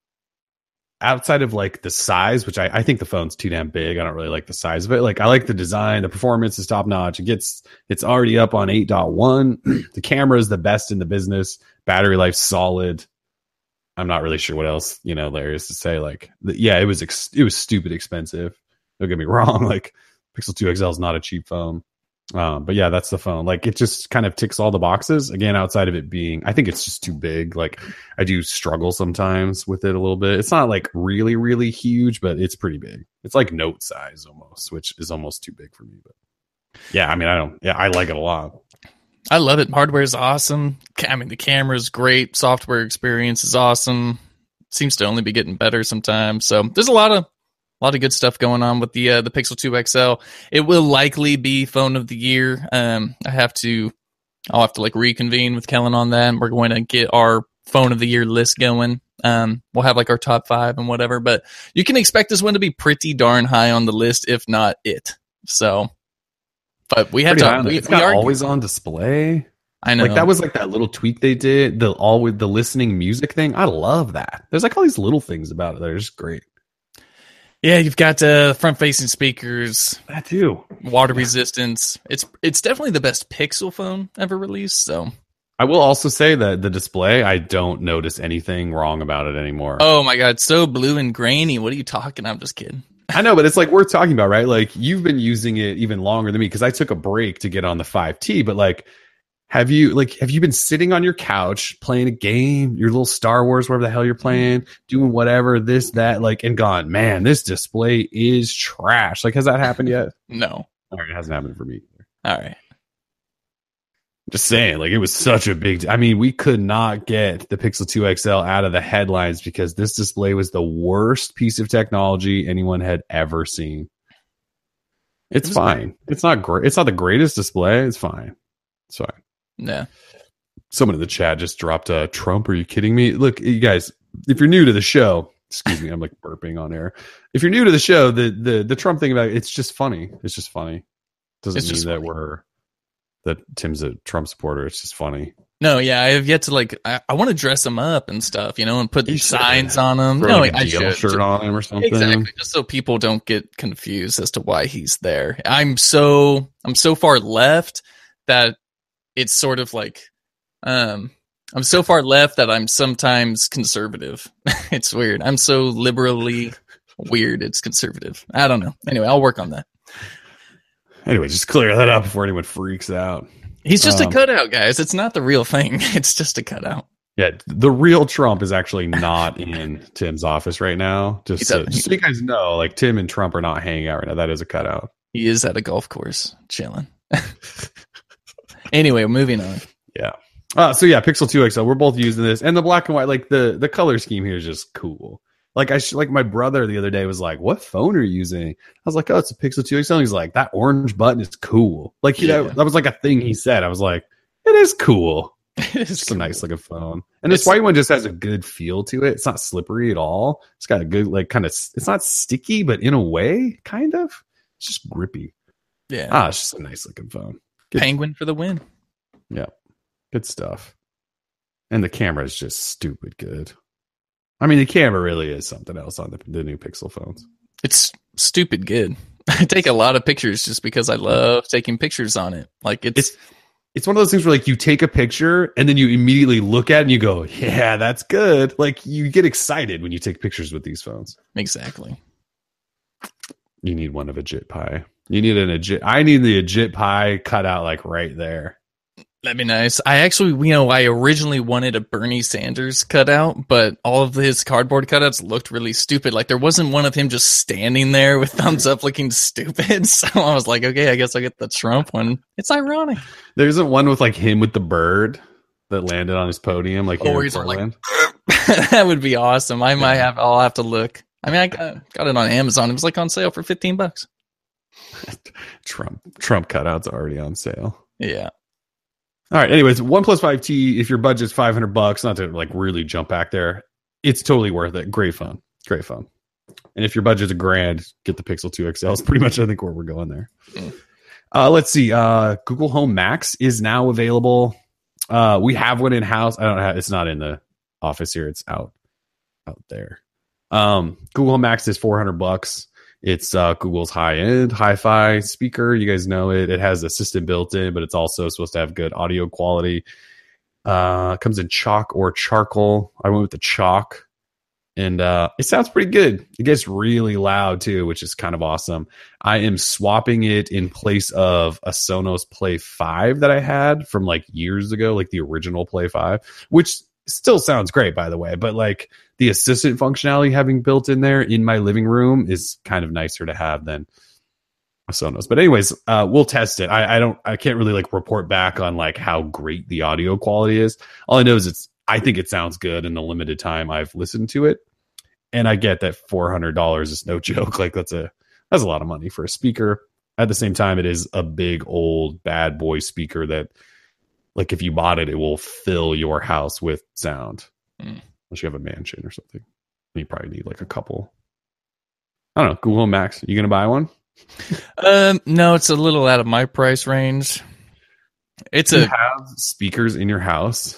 outside of like the size, which I, I think the phone's too damn big. I don't really like the size of it. Like I like the design, the performance is top notch. It gets it's already up on eight point one. The camera is the best in the business. Battery life solid. I'm not really sure what else, you know, there is to say. Like, the, yeah, it was ex- it was stupid expensive. Don't get me wrong. Like, Pixel two X L is not a cheap phone. Um, but yeah, that's the phone. Like, it just kind of ticks all the boxes. Again, outside of it being, I think it's just too big. Like, I do struggle sometimes with it a little bit. It's not like really, really huge, but it's pretty big. It's like Note size almost, which is almost too big for me. But yeah, I mean, I don't. Yeah, I like it a lot. I love it. Hardware is awesome. Ca- I mean, the camera is great. Software experience is awesome. Seems to only be getting better sometimes. So there's a lot of a lot of good stuff going on with the uh, the Pixel two X L. It will likely be phone of the year. Um, I have to, I'll have to like reconvene with Kellen on that. And we're going to get our phone of the year list going. Um, we'll have like our top five and whatever. But you can expect this one to be pretty darn high on the list, if not it. So. But we have Pretty to. high. We, It's we not are always on display. I know. Like that was like that little tweak they did. The all with the listening music thing. I love that. There's like all these little things about it that are just great. Yeah, you've got uh, front-facing speakers, That too. water resistance. It's it's definitely the best Pixel phone ever released. So, I will also say that the display, I don't notice anything wrong about it anymore. oh my god, so blue and grainy. What are you talking? I'm just kidding. I know, but it's like worth talking about, right? Like you've been using it even longer than me because I took a break to get on the five T. But like, have you like have you been sitting on your couch playing a game, your little Star Wars, whatever the hell you're playing, doing whatever, this, that, like, and gone, man, this display is trash. Like, has that happened yet? No. All right, it hasn't happened for me. All right. Just saying, like it was such a big. I mean, we could not get the Pixel two X L out of the headlines because this display was the worst piece of technology anyone had ever seen. It's It was fine. great. It's not great. It's not the greatest display. It's fine. It's fine. Yeah. Someone in the chat just dropped a Trump. Are you kidding me? Look, you guys, if you're new to the show, excuse me, I'm like burping on air. If you're new to the show, the the the Trump thing about it, it's just funny. It's just funny. Doesn't It's mean just that funny. we're that Tim's a Trump supporter. It's just funny. No, yeah, I have yet to like. I, I want to dress them up and stuff, you know, and put You these should. signs on them. Throw No, like a I deal should. shirt on him or something. Exactly, just so people don't get confused as to why he's there. I'm so I'm so far left that it's sort of like um I'm so far left that I'm sometimes conservative. It's weird. I'm so liberally weird. It's conservative. I don't know. Anyway, I'll work on that. Anyway, just clear that up before anyone freaks out. He's just Um, a cutout, guys. It's not the real thing. It's just a cutout. Yeah, the real Trump is actually not in Tim's office right now. Just He's so, at- just so you guys know, like Tim and Trump are not hanging out right now. That is a cutout. He is at a golf course chilling. Anyway, moving on. Yeah. Uh, so yeah, Pixel two X L. We're both using this, and the black and white, like the the color scheme here is just cool. Like I sh- like my brother the other day was like, "What phone are you using?" I was like, "Oh, it's a Pixel two X L." He's like, "That orange button is cool." Like you know, Yeah. that was like a thing he said. I was like, "It is cool." It's It's a nice looking phone, and this It's- white one just has a good feel to it. It's not slippery at all. It's got a good like kind of. It's not sticky, but in a way, kind of. It's just grippy. Yeah. Ah, it's just a nice looking phone. good. Penguin for the win. Good stuff. And the camera is just stupid good. I mean, the camera really is something else on the, the new Pixel phones. It's stupid good. I take a lot of pictures just because I love taking pictures on it. Like it's, It's it's one of those things where like you take a picture and then you immediately look at it and you go, yeah, that's good. Like you get excited when you take pictures with these phones. exactly. You need one of a Jit Pi. You need an Ajit. I need the Ajit Pi cut out like right there. That'd be nice. I actually, you know, I originally wanted a Bernie Sanders cutout, but all of his cardboard cutouts looked really stupid. Like there wasn't one of him just standing there with thumbs up looking stupid. So I was like, okay, I guess I'll get the Trump one. It's ironic. There isn't one with like him with the bird that landed on his podium, like here Oh, in he's like, Portland. that would be awesome. I might have, I'll have to look. I mean, I got, got it on Amazon. It was like on sale for fifteen bucks. Trump, Trump cutouts are already on sale. Yeah. All right. Anyways, OnePlus five T, if your budget's five hundred bucks, not to like really jump back there, it's totally worth it. Great fun. Great fun. And if your budget's a grand, get the Pixel two X L. It's pretty much, I think, where we're going there. Mm. Uh, let's see. Uh, Google Home Max is now available. Uh, we have one in house. I don't know. It's not in the office here. It's out, out there. Um, Google Home Max is four hundred bucks. It's uh, Google's high-end hi-fi speaker. You guys know it. It has Assistant built in, but it's also supposed to have good audio quality. Uh, comes in chalk or charcoal. I went with the chalk, and uh, it sounds pretty good. It gets really loud too, which is kind of awesome. I am swapping it in place of a Sonos Play five that I had from like years ago, like the original Play five, which still sounds great, by the way, but like the assistant functionality having built in there in my living room is kind of nicer to have than a Sonos. But anyways, uh, we'll test it. I, I don't, I can't really like report back on like how great the audio quality is. All I know is it's, I think it sounds good in the limited time I've listened to it. And I get that four hundred dollars is no joke. Like that's a, that's a lot of money for a speaker. At the same time, it is a big old bad boy speaker that, like if you bought it, it will fill your house with sound. Mm. Unless you have a mansion or something. You probably need like a couple. I don't know. Google Home Max. You going to buy one? Um, no, it's a little out of my price range. It's Do you a have speakers in your house.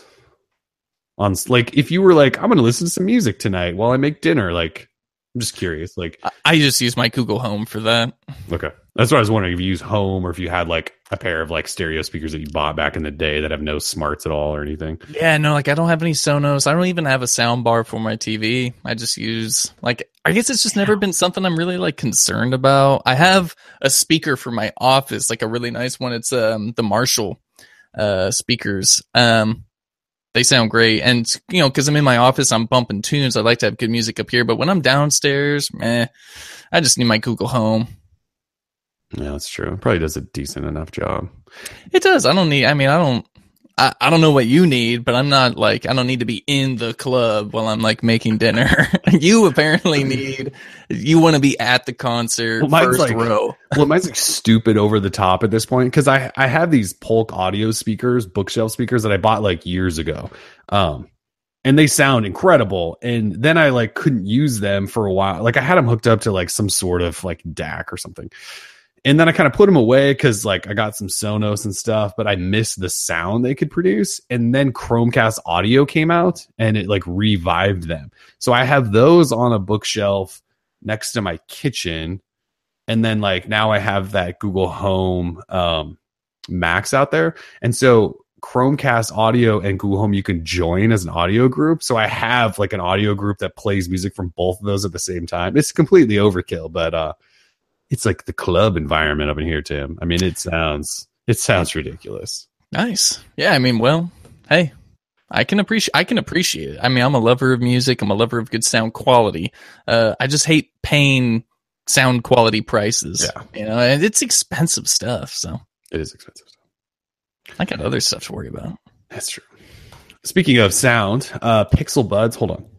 On like, if you were like, I'm going to listen to some music tonight while I make dinner. Like, I'm just curious. Like, I just use my Google Home for that. Okay. That's what I was wondering, if you use Home or if you had like a pair of like stereo speakers that you bought back in the day that have no smarts at all or anything. Yeah, no, like I don't have any Sonos. I don't even have a sound bar for my T V. I just use like, I guess it's just never been something I'm really like concerned about. I have a speaker for my office, like a really nice one. It's um the Marshall uh speakers. Um They sound great. And, you know, because I'm in my office, I'm bumping tunes. I like to have good music up here. But when I'm downstairs, eh, I just need my Google Home. Yeah, that's true. It probably does a decent enough job. It does. I don't need, I mean, I don't, I, I don't know what you need, but I'm not like, I don't need to be in the club while I'm like making dinner. You apparently need, you want to be at the concert, well, first like, row. Well, mine's like stupid over the top at this point because I, I have these Polk audio speakers, bookshelf speakers that I bought like years ago. Um, and they sound incredible. And then I like couldn't use them for a while. Like I had them hooked up to like some sort of like D A C or something. And then I kind of put them away because like I got some Sonos and stuff, but I missed the sound they could produce. And then Chromecast audio came out and it like revived them. So I have those on a bookshelf next to my kitchen. And then like now I have that Google Home um, Max out there. And so Chromecast audio and Google Home, you can join as an audio group. So I have like an audio group that plays music from both of those at the same time. It's completely overkill, but uh, it's like the club environment up in here, Tim. I mean, it sounds it sounds ridiculous. Nice. Yeah, I mean, well, hey, I can appreciate I can appreciate it. I mean, I'm a lover of music. I'm a lover of good sound quality. Uh, I just hate paying sound quality prices. Yeah. You know, and it's expensive stuff. So it is expensive stuff. I got other stuff to worry about. That's true. Speaking of sound, uh, Pixel Buds. Hold on.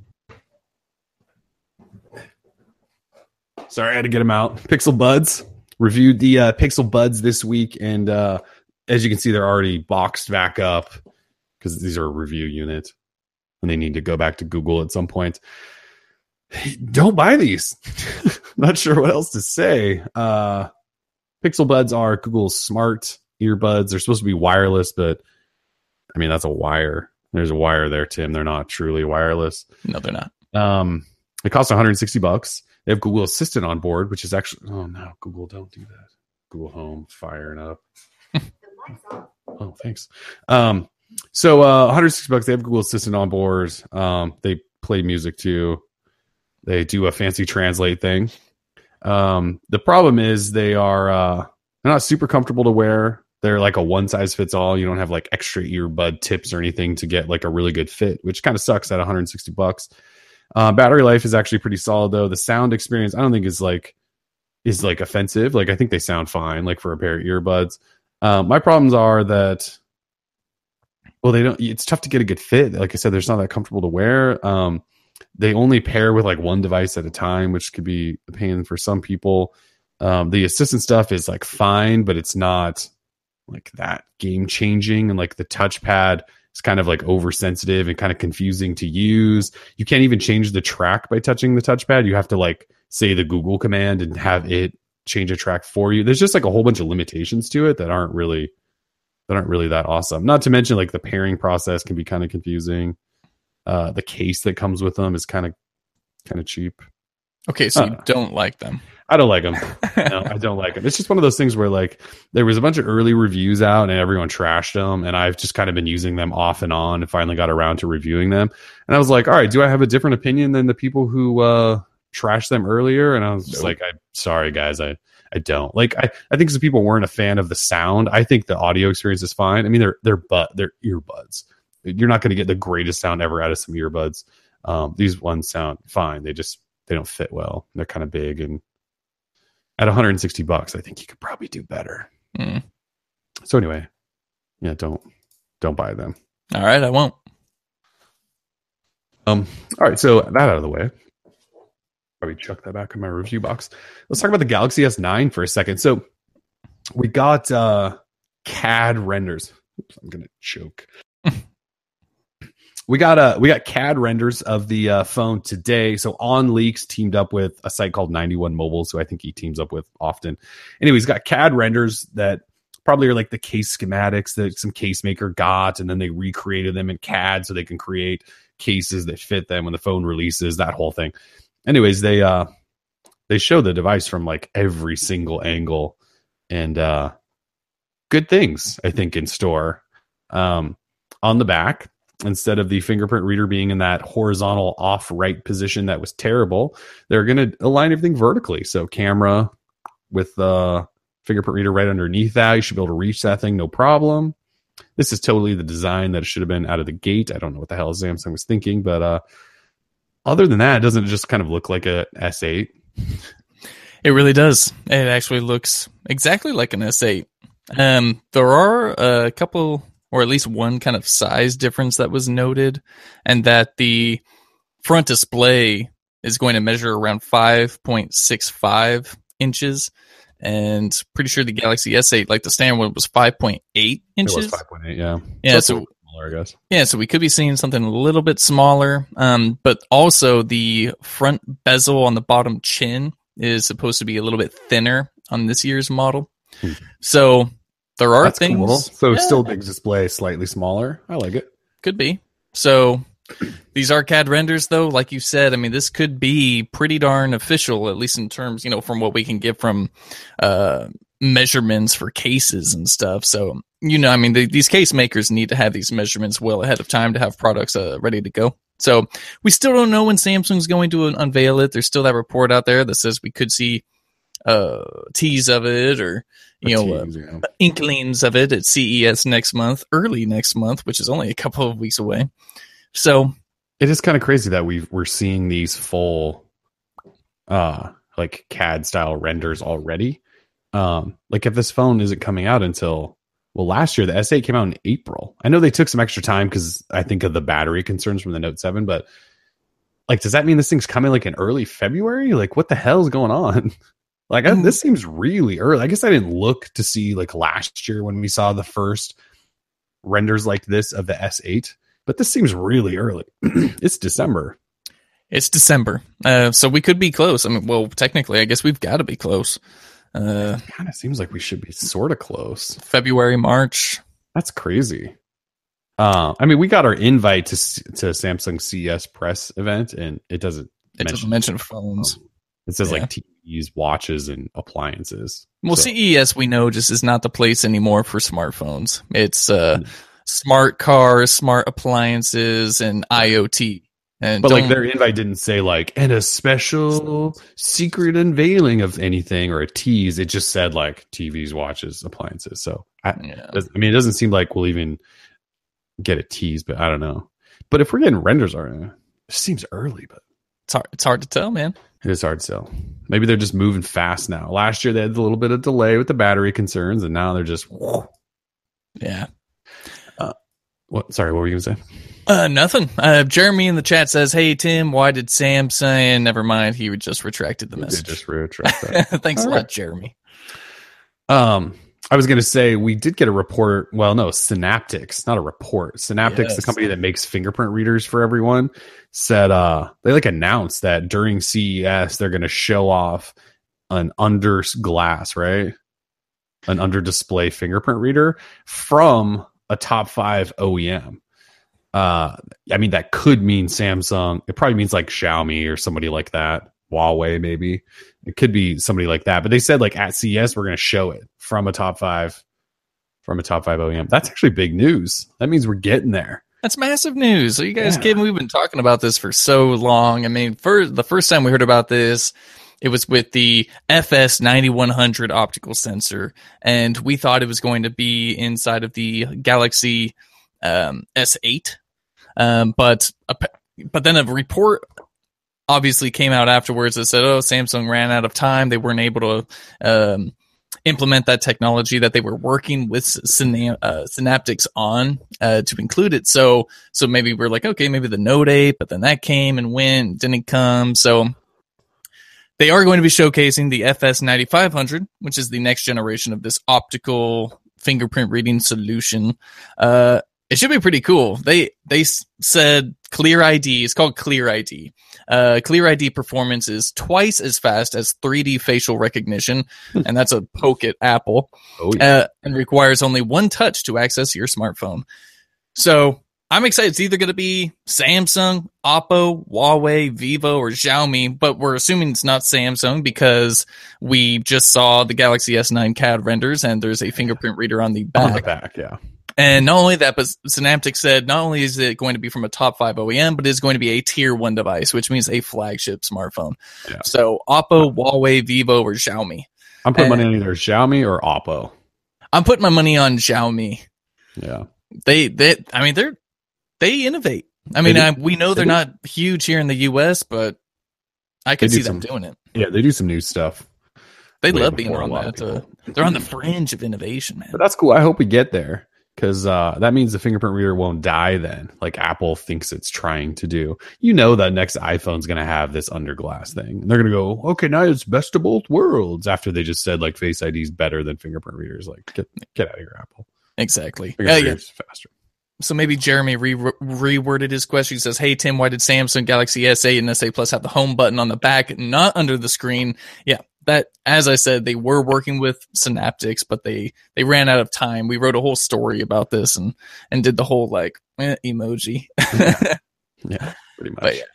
Sorry, I had to get them out. Pixel Buds. Reviewed the uh, Pixel Buds this week, and uh, as you can see, they're already boxed back up because these are a review unit, and they need to go back to Google at some point. Don't buy these. Not sure what else to say. Uh, Pixel Buds are Google's smart earbuds. They're supposed to be wireless, but I mean, that's a wire. There's a wire there, Tim. They're not truly wireless. No, they're not. Um, it costs one hundred sixty bucks. They have Google Assistant on board, which is actually, oh no, Google, don't do that. Google Home firing up. Oh, thanks. Um, so uh, one hundred sixty bucks. They have Google Assistant on board. Um, they play music too. They do a fancy translate thing. Um, the problem is they are uh, they're not super comfortable to wear. They're like a one size fits all. You don't have like extra earbud tips or anything to get like a really good fit, which kind of sucks at one hundred sixty bucks. Uh, battery life is actually pretty solid though. The sound experience, I don't think is like is like offensive. Like I think they sound fine, like for a pair of earbuds. Um, my problems are that, well, they don't. It's tough to get a good fit. Like I said, they're not that comfortable to wear. Um, they only pair with like one device at a time, which could be a pain for some people. Um, the assistant stuff is like fine, but it's not like that game changing. And like the touchpad is kind of like oversensitive and kind of confusing to use. You can't even change the track by touching the touchpad. You have to like say the Google command and have it change a track for you. There's just like a whole bunch of limitations to it that aren't really that aren't really that awesome. Not to mention like the pairing process can be kind of confusing. Uh, the case that comes with them is kind of kind of cheap. Okay, so uh, you don't like them. I don't like them. No, I don't like them. It's just one of those things where like there was a bunch of early reviews out and everyone trashed them, and I've just kind of been using them off and on and finally got around to reviewing them. And I was like, all right, do I have a different opinion than the people who uh, trashed them earlier? And I was just nope. like, I'm sorry, guys, I, I don't. Like I, I think some people weren't a fan of the sound. I think the audio experience is fine. I mean, they're they're but they're earbuds. You're not going to get the greatest sound ever out of some earbuds. Um, these ones sound fine. They just they don't fit well. They're kind of big, and at one hundred sixty bucks, I think you could probably do better. Mm. So anyway, yeah, don't don't buy them. All right, I won't. Um. All right, so that out of the way. Probably chuck that back in my review box. Let's talk about the Galaxy S nine for a second. So we got uh, C A D renders. Oops, I'm gonna choke. We got uh, we got C A D renders of the uh, phone today. So On Leaks teamed up with a site called ninety-one Mobile, so I think he teams up with often. Anyway, he's got C A D renders that probably are like the case schematics that some case maker got, and then they recreated them in C A D so they can create cases that fit them when the phone releases, that whole thing. Anyways, they uh, they show the device from like every single angle, and uh, good things, I think, in store. Um, on the back, instead of the fingerprint reader being in that horizontal off right position that was terrible, they're going to align everything vertically. So camera with the fingerprint reader right underneath that, you should be able to reach that thing no problem. This is totally the design that it should have been out of the gate. I don't know what the hell Samsung was thinking, but uh, other than that, doesn't it just kind of look like a S eight? It really does. It actually looks exactly like an S eight. Um, there are a couple, or at least one kind of size difference that was noted, and that the front display is going to measure around five point six five inches, and pretty sure the Galaxy S eight, like the standard one, was five point eight inches. It was five point eight, yeah. Yeah, so, so smaller, I guess. Yeah, so we could be seeing something a little bit smaller, um, but also the front bezel on the bottom chin is supposed to be a little bit thinner on this year's model. Hmm. So there are That's things. Cool. So yeah. Still big display, slightly smaller. I like it. Could be. So these are C A D renders, though, like you said. I mean, this could be pretty darn official, at least in terms, you know, from what we can get from uh, measurements for cases and stuff. So, you know, I mean, the, these case makers need to have these measurements well ahead of time to have products uh, ready to go. So we still don't know when Samsung's going to unveil it. There's still that report out there that says we could see uh, tease of it, or you a know, tease, uh, yeah. inklings of it at C E S next month, early next month, which is only a couple of weeks away. So it is kind of crazy that we we're seeing these full, uh, like C A D style renders already. Um, like if this phone isn't coming out until, well, last year the S eight came out in April. I know they took some extra time because I think of the battery concerns from the Note seven, but like, does that mean this thing's coming like in early February? Like, what the hell is going on? Like, I, this seems really early. I guess I didn't look to see like last year when we saw the first renders like this of the S eight, but this seems really early. It's December. It's December. Uh, so we could be close. I mean, well, technically, I guess we've got to be close. Uh, it kind of seems like we should be sort of close. February, March. That's crazy. Uh, I mean, we got our invite to to Samsung C E S press event, and it doesn't. It mention doesn't mention phones. phones. It says yeah. like T Vs, watches, and appliances. Well, so. C E S we know just is not the place anymore for smartphones. It's uh, mm. smart cars, smart appliances, and IoT. And But like don't- their invite didn't say like, and a special secret unveiling of anything or a tease. It just said like T Vs, watches, appliances. So I, yeah. I mean, it doesn't seem like we'll even get a tease, but I don't know. But if we're getting renders already, it seems early, but It's hard, it's hard to tell, man. it is hard to tell. Maybe they're just moving fast now. Last year they had a little bit of delay with the battery concerns, and now they're just. Yeah. Uh, what? Sorry, what were you gonna say? Uh, nothing. Uh, Jeremy in the chat says, "Hey Tim, why did Sam say?" Never mind, he just retracted the They message. just retract that. Thanks All a lot, right. Jeremy. Um, I was going to say we did get a report. Well, no, Synaptics, not a report. Synaptics, Yes. the company that makes fingerprint readers for everyone, said uh they like announced that during C E S they're going to show off an under glass, right? An under display fingerprint reader from a top five O E M. Uh, I mean, that could mean Samsung. It probably means like Xiaomi or somebody like that. Huawei, maybe. It could be somebody like that. But they said like at C E S, we're going to show it from a top five, from a top five O E M. That's actually big news. That means we're getting there. That's massive news. Are you guys Yeah. kidding? We've been talking about this for so long. I mean, for the first time we heard about this, it was with the F S ninety-one hundred optical sensor, and we thought it was going to be inside of the Galaxy um, S eight. Um, but but then a report obviously came out afterwards that said, "Oh, Samsung ran out of time. They weren't able to um, implement that technology that they were working with Syna- uh, Synaptics on uh, to include it." So so maybe we're like, okay, maybe the Note eight, but then that came and went, didn't come. So they are going to be showcasing the F S ninety-five hundred, which is the next generation of this optical fingerprint reading solution. Uh, it should be pretty cool. They they s- said Clear I D. It's called Clear I D. Uh, Clear I D performance is twice as fast as three D facial recognition, and that's a poke at Apple. Oh, yeah. Uh, and requires only one touch to access your smartphone. So I'm excited. It's either going to be Samsung, Oppo, Huawei, Vivo, or Xiaomi, but we're assuming it's not Samsung because we just saw the Galaxy S nine C A D renders and there's a fingerprint reader on the back. On the back, yeah. And not only that, but Synaptics said not only is it going to be from a top five O E M, but it's going to be a tier one device, which means a flagship smartphone. Yeah. So Oppo, Huawei, Vivo, or Xiaomi. I'm putting money And- on either Xiaomi or Oppo. I'm putting my money on Xiaomi. Yeah. They, they, I mean, they're, they innovate. I mean, They do. I, we know they're They do. not huge here in the U S, but I could They do see them some- doing it. Yeah, they do some new stuff. They way love being before a on lot of that. Uh, people. they're on the fringe of innovation, man. But that's cool. I hope we get there because uh, that means the fingerprint reader won't die then, like Apple thinks it's trying to do. You know that next iPhone's going to have this under glass thing. And they're going to go, okay, now it's best of both worlds after they just said like Face I D is better than fingerprint readers. Like, get get out of here, Apple. Exactly. Fingerprint Yeah, yeah. readers faster. So maybe Jeremy re- reworded his question. He says, "Hey Tim, why did Samsung Galaxy S eight and S eight Plus have the home button on the back, not under the screen?" Yeah, that, as I said, they were working with Synaptics, but they they ran out of time. We wrote a whole story about this and and did the whole like eh, emoji. Yeah, pretty much. But yeah.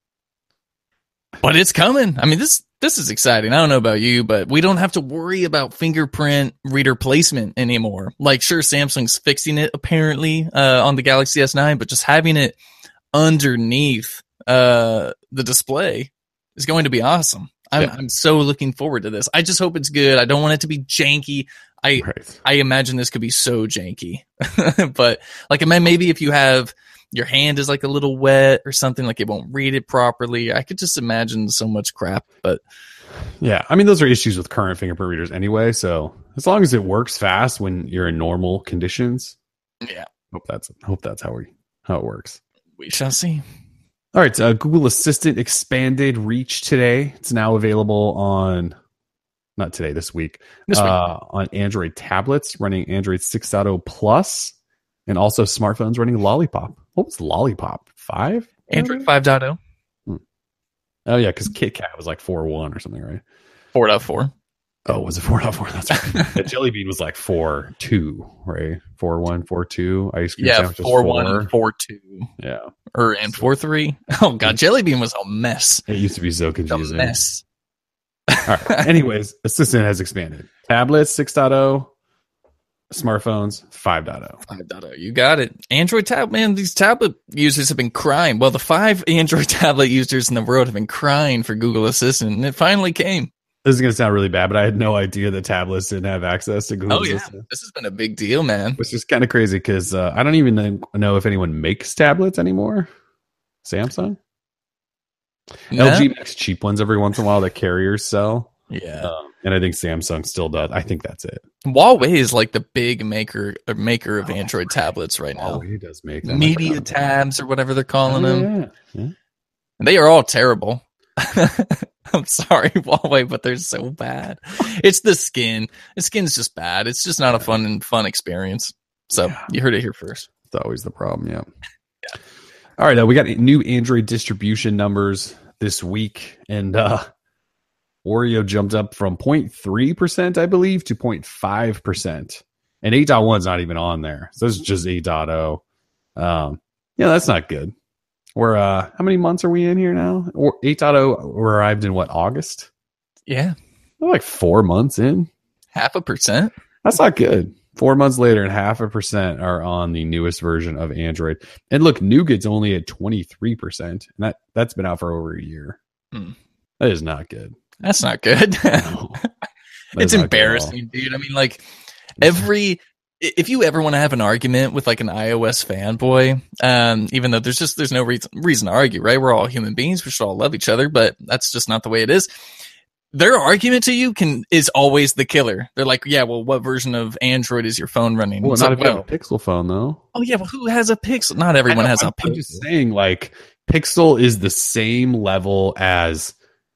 But it's coming. I mean, this this is exciting. I don't know about you, but we don't have to worry about fingerprint reader placement anymore. Like, sure, Samsung's fixing it apparently uh, on the Galaxy S nine, but just having it underneath uh, the display is going to be awesome. I'm, Yeah. I'm so looking forward to this. I just hope it's good. I don't want it to be janky. I Right. I imagine this could be so janky, but like, I mean, maybe if you have your hand is like a little wet or something, like it won't read it properly. I could just imagine so much crap, but Yeah, I mean those are issues with current fingerprint readers anyway. So as long as it works fast when you're in normal conditions, yeah, hope that's hope that's how we how it works. we shall see. All right, uh, Google Assistant expanded reach today. It's now available on not today, this week, This week. uh, on Android tablets running Android six point oh Plus, and also smartphones running Lollipop. What was Lollipop? Five? Android five point oh, Oh yeah, because KitKat was like four point one or something, right? four point four. Oh, was it four point four? That's right. Yeah, Jelly Bean was like four point two, right? four point one, four point two. Ice cream Yeah, sandwich was four point one and four point two. Yeah. Or and four point three. Oh god, Jelly Bean was a mess. It used to be so A confusing. mess. All right. Anyways, Assistant has expanded. Tablets six point oh, smartphones, five point oh. five point oh, you got it. Android tab, man, these tablet users have been crying. Well, the five Android tablet users in the world have been crying for Google Assistant, and it finally came. This is going to sound really bad, but I had no idea that tablets didn't have access to Google Oh, yeah. Assistant. This has been a big deal, man. Which is kind of crazy because uh, I don't even know if anyone makes tablets anymore. Samsung? No? L G makes cheap ones every once in a while that carriers sell. Yeah. Um, and I think Samsung still does. I think that's it. Huawei is like the big maker or maker of Android tablets right now. Oh, he does make them. Media tabs or whatever they're calling Oh, them. yeah. Yeah. They are all terrible. I'm sorry, Huawei, but they're so bad. It's the skin. The skin's just bad. It's just not a fun and fun experience. So Yeah. you heard it here first. It's always the problem. Yeah. yeah. All right. Uh, we got new Android distribution numbers this week, and uh, Oreo jumped up from zero point three percent, I believe, to zero point five percent. And eight point one is not even on there. So this is just eight point oh. Um, yeah, that's not good. We're, uh, how many months are we in here now? Or eight point oh arrived in what, August? Yeah. We're like four months in. Half a percent. That's not good. Four months later, and half a percent are on the newest version of Android. And look, Nougat's only at twenty-three percent. And that, that's been out for over a year. Hmm. That is not good. That's not good. No. That It's is not good at all. embarrassing, dude. I mean, like, every if you ever want to have an argument with like an iOS fanboy, um, even though there's just there's no reason reason to argue, right? We're all human beings, we should all love each other, but that's just not the way it is. Their argument to you can is always the killer. They're like, yeah, well, what version of Android is your phone running? Well, It's not like, if you have well, a Pixel phone, though. oh yeah, well, who has a Pixel? Not everyone I know, has a I'm, Pixel. I'm just saying, like, Pixel is the same level as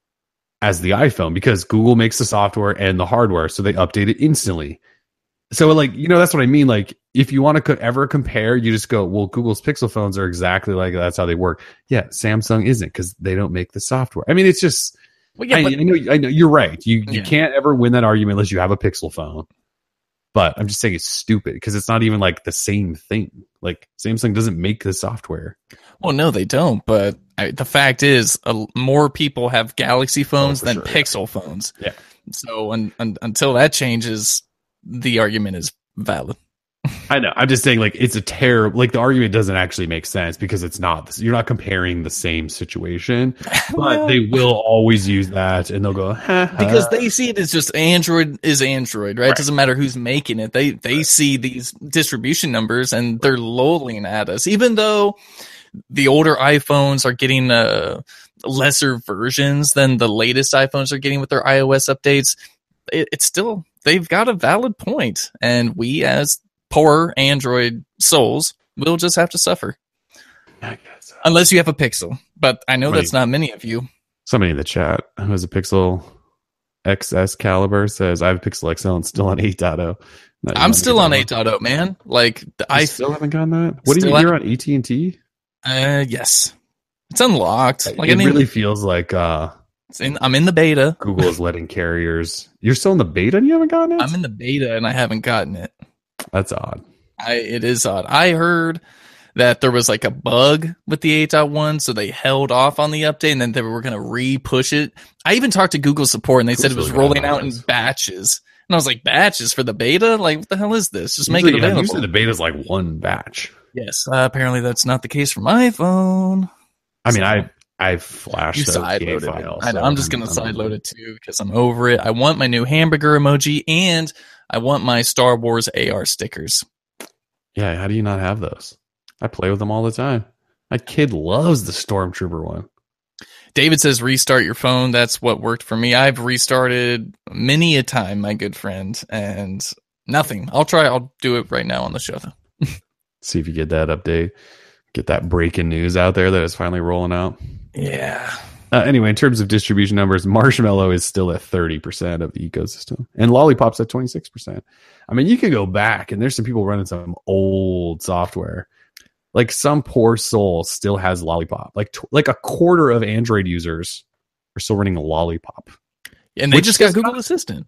as the iPhone because Google makes the software and the hardware, so they update it instantly. So, like, you know, that's what I mean. Like, if you want to co- ever compare, you just go, well, Google's Pixel phones are exactly like that's how they work. Yeah, Samsung isn't because they don't make the software. I mean, it's just. Well, yeah, I, but, I know, I know you're right. You you Yeah. can't ever win that argument unless you have a Pixel phone. But I'm just saying it's stupid because it's not even like the same thing. Like Samsung doesn't make the software. well, no, they don't. But I, the fact is, uh, more people have Galaxy phones Oh, for than sure, yeah. Pixel phones. Yeah. So un, un, until that changes, the argument is valid. I know. I'm just saying, like, it's a terrible. Like, the argument doesn't actually make sense because it's not. You're not comparing the same situation. But Well- they will always use that, and they'll go ha, ha. Because they see it as just Android is Android, right? It Right. doesn't matter who's making it. They they see these distribution numbers and they're lolling at us, even though the older iPhones are getting uh, lesser versions than the latest iPhones are getting with their iOS updates. It, it's still they've got a valid point, and we as poor Android souls will just have to suffer I guess. unless you have a Pixel. But I know Somebody- that's not many of you. Somebody in the chat who has a Pixel X S caliber says, I have a Pixel X L and still on eight point oh. Not even I'm still on eight eight point oh, man. Like the I I still haven't gotten that. What do you Still hear on A T and T? Uh, yes, it's unlocked. Like I It mean, really feels like uh, it's in, I'm in the beta. Google is letting carriers. You're still in the beta and you haven't gotten it? I'm in the beta and I haven't gotten it. That's odd. I it is odd. I heard that there was like a bug with the eight point one, so they held off on the update and then they were going to re-push it. I even talked to Google support and they said it was Google's really rolling bad out in about this. batches. And I was like, batches for the beta? Like, what the hell is this? Just make it Usually- yeah, available. Usually the beta is like one batch. Yes, uh, apparently that's not the case for my phone. I mean, So- I I flashed You those side P A loaded it. files. I know, so I'm just gonna I'm- side load it too because I'm over it. I want my new hamburger emoji and I want my Star Wars A R stickers. Yeah, how do you not have those? I play with them all the time. My kid loves the Stormtrooper one. David says restart your phone. That's what worked for me. I've restarted many a time, my good friend, and nothing. I'll try. I'll do it right now on the show. Though. See if you get that update. Get that breaking news out there that it's finally rolling out. Yeah. Uh, anyway, in terms of distribution numbers, Marshmallow is still at thirty percent of the ecosystem, and Lollipop's at twenty-six percent. I mean, you could go back, and there's some people running some old software. Like some poor soul still has Lollipop. Like t- like a quarter of Android users are still running Lollipop. And they Which just got does Google Assistant.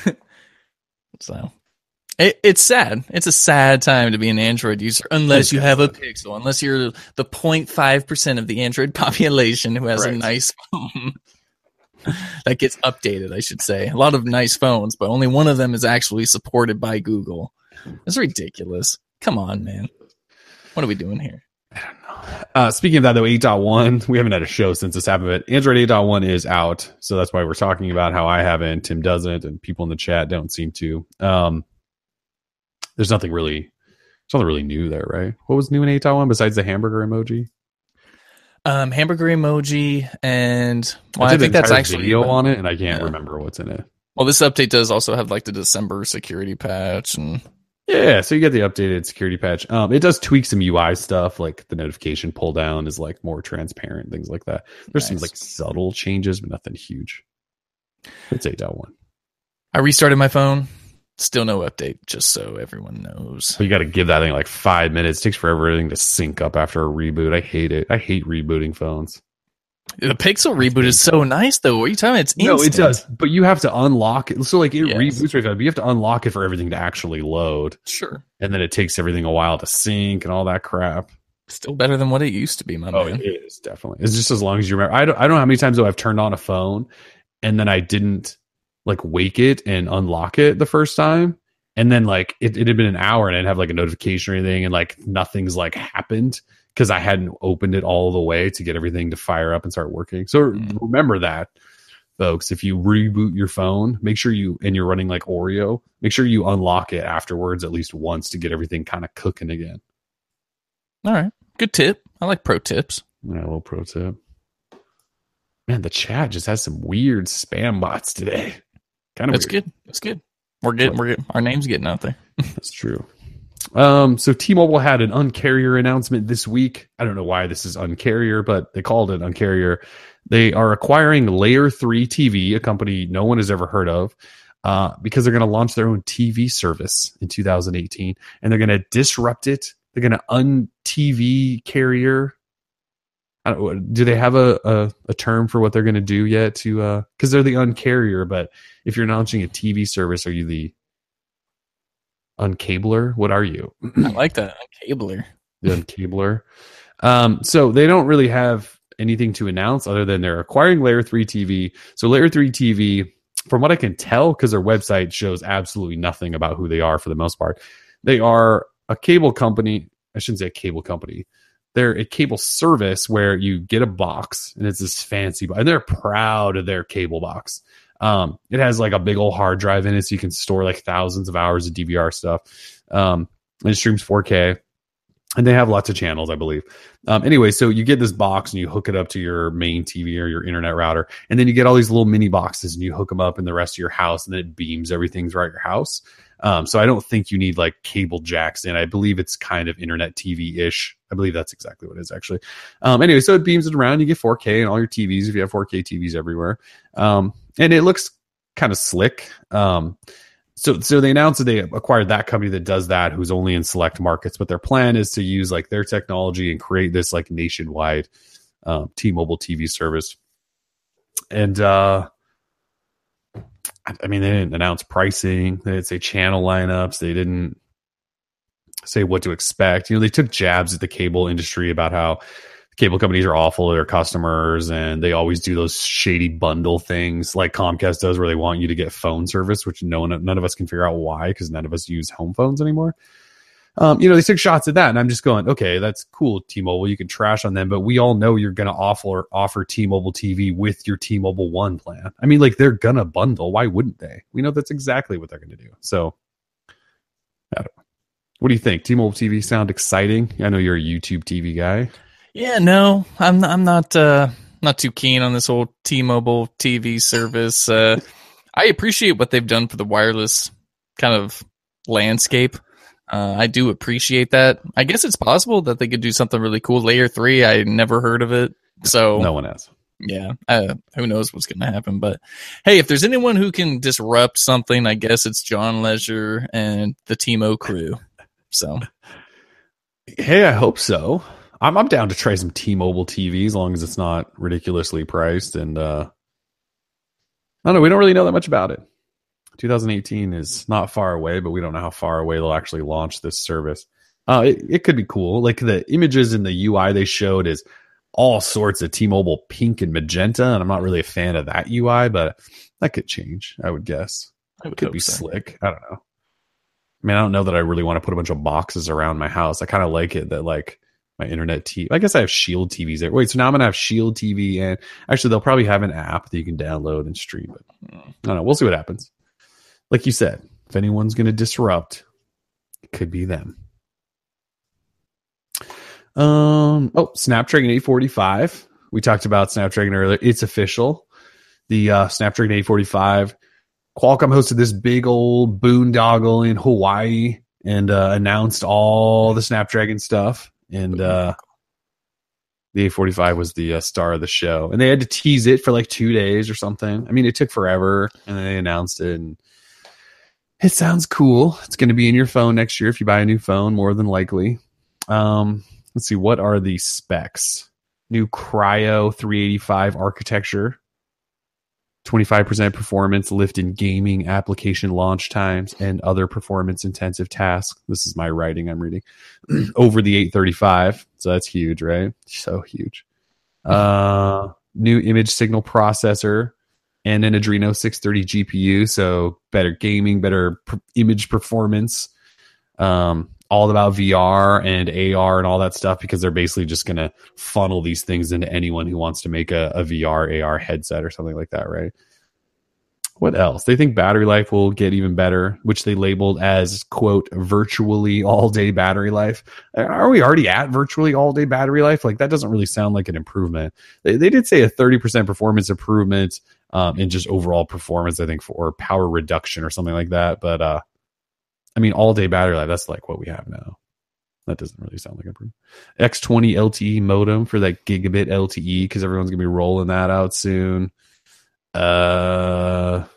So it, it's sad. It's a sad time to be an Android user unless you have a Pixel, unless you're the zero point five percent of the Android population who has Right. a nice phone that gets updated, I should say. A lot of nice phones, but only one of them is actually supported by Google. It's ridiculous. Come on, man. What are we doing here? I don't know. Uh, speaking of that, though, eight point one, we haven't had a show since this happened, but Android eight point one is out. So that's why we're talking about how I haven't, Tim doesn't, and people in the chat don't seem to. Um, there's nothing really, there's nothing really new there, right? What was new in eight point one besides the hamburger emoji? Um, hamburger emoji, and well, I, I think that's actually video on it, and I can't yeah. remember what's in it. Well, this update does also have like the December security patch, and yeah, so you get the updated security patch. Um, it does tweak some U I stuff, like the notification pull down is like more transparent, things like that. There's nice. Some like subtle changes, but nothing huge. It's eight point one. I restarted my phone. Still no update, just so everyone knows. So you got to give that thing like five minutes. It takes forever everything to sync up after a reboot. I hate it. I hate rebooting phones. The Pixel reboot is so nice, though. What are you talking about? It's instant. No, it does, but you have to unlock it. So like it yes. reboots right now, but you have to unlock it for everything to actually load. Sure. And then it takes everything a while to sync and all that crap. Still better than what it used to be, my oh, man. It is, definitely. It's just as long as you remember. I don't, I don't know how many times though I've turned on a phone and then I didn't like wake it and unlock it the first time. And then like it, it had been an hour and I didn't have like a notification or anything and like nothing's like happened because I hadn't opened it all the way to get everything to fire up and start working. So mm. remember that, folks. If you reboot your phone, make sure you, and you're running like Oreo, make sure you unlock it afterwards at least once to get everything kind of cooking again. All right. Good tip. I like pro tips. Yeah, a little pro tip. Man, the chat just has some weird spam bots today. Kind of That's weird. good. That's good. We're getting, we're getting, our name's getting out there. That's true. Um, so T-Mobile had an Uncarrier announcement this week. I don't know why this is Uncarrier, but they called it Uncarrier. They are acquiring Layer three T V, a company no one has ever heard of, uh, because they're going to launch their own T V service in two thousand eighteen, and they're going to disrupt it. They're going to un-T V carrier. I don't, do they have a, a, a term for what they're going to do yet? To uh, because they're the Uncarrier, but if you're launching a T V service, are you the Uncabler? What are you? I like that. Uncabler. The Uncabler. Um, so they don't really have anything to announce other than they're acquiring Layer three T V. So Layer three T V, from what I can tell, because their website shows absolutely nothing about who they are for the most part, they are a cable company. I shouldn't say a cable company. They're a cable service where you get a box and it's this fancy box, and they're proud of their cable box. Um, it has like a big old hard drive in it, so you can store like thousands of hours of D V R stuff. Um, and it streams four K, and they have lots of channels, I believe. Um, anyway, so you get this box and you hook it up to your main T V or your internet router, and then you get all these little mini boxes and you hook them up in the rest of your house, and then it beams everything throughout your house. Um, so I don't think you need like cable jacks in. I believe it's kind of internet T V-ish. I believe that's exactly what it is, actually. Um, anyway, so it beams it around. You get four K and all your T Vs if you have four K T Vs everywhere. Um, and it looks kind of slick. Um, so so they announced that they acquired that company that does that, who's only in select markets. But their plan is to use like their technology and create this like nationwide um, T-Mobile T V service. And uh, I mean, they didn't announce pricing. They didn't say channel lineups. They didn't say what to expect. You know, they took jabs at the cable industry about how cable companies are awful to their customers, and they always do those shady bundle things like Comcast does, where they want you to get phone service, which no one, none of us can figure out why, because none of us use home phones anymore. Um, you know, they took shots at that, and I'm just going, okay, that's cool, T-Mobile. You can trash on them, but we all know you're going to offer offer T-Mobile T V with your T-Mobile One plan. I mean, like, they're going to bundle. Why wouldn't they? We know that's exactly what they're going to do. So, I don't know. What do you think? T-Mobile T V sound exciting? I know you're a YouTube T V guy. Yeah, no, I'm not, I'm not uh, not too keen on this whole T-Mobile T V service. Uh, I appreciate what they've done for the wireless kind of landscape. Uh, I do appreciate that. I guess it's possible that they could do something really cool. Layer three, I never heard of it. So no one has. Yeah, uh, who knows what's going to happen. But hey, if there's anyone who can disrupt something, I guess it's John Leisure and the T-Mo crew. So, hey, I hope so. I'm I'm down to try some T-Mobile T V as long as it's not ridiculously priced. And uh, I don't know. We don't really know that much about it. twenty eighteen is not far away, but we don't know how far away they'll actually launch this service. Uh, it, it could be cool. Like the images in the U I they showed is all sorts of T-Mobile pink and magenta, and I'm not really a fan of that U I, but that could change, I would guess. I would could be so. slick. I don't know. I mean, I don't know that I really want to put a bunch of boxes around my house. I kind of like it that like my internet T V. I guess I have Shield T Vs there. Wait, so now I'm gonna have Shield T V, and actually they'll probably have an app that you can download and stream. But I don't know. We'll see what happens. Like you said, if anyone's gonna disrupt, it could be them. Um. Oh, Snapdragon eight forty-five. We talked about Snapdragon earlier. It's official. The uh, Snapdragon eight forty-five. Qualcomm hosted this big old boondoggle in Hawaii and uh, announced all the Snapdragon stuff. And uh, the eight forty-five was the uh, star of the show. And they had to tease it for like two days or something. I mean, it took forever. And then they announced it. And it sounds cool. It's going to be in your phone next year if you buy a new phone, more than likely. Um, let's see. What are the specs? New Cryo three eighty-five architecture. twenty-five percent performance lift in gaming application launch times and other performance intensive tasks. This is my writing I'm reading. Over the eight thirty-five. So that's huge, right? So huge. Uh, new image signal processor and an Adreno six thirty G P U. So better gaming, better pr- image performance. Um, all about V R and A R and all that stuff, because they're basically just going to funnel these things into anyone who wants to make a, a V R, A R headset or something like that, right? What else? They think battery life will get even better, which they labeled as, quote, virtually all-day battery life. Are we already at virtually all-day battery life? Like, that doesn't really sound like an improvement. They, they did say a thirty percent performance improvement um, in just overall performance, I think, for or power reduction or something like that. But, uh, I mean, all-day battery life, that's like what we have now. That doesn't really sound like improvement. X twenty L T E modem for that gigabit L T E, because everyone's going to be rolling that out soon. Uh,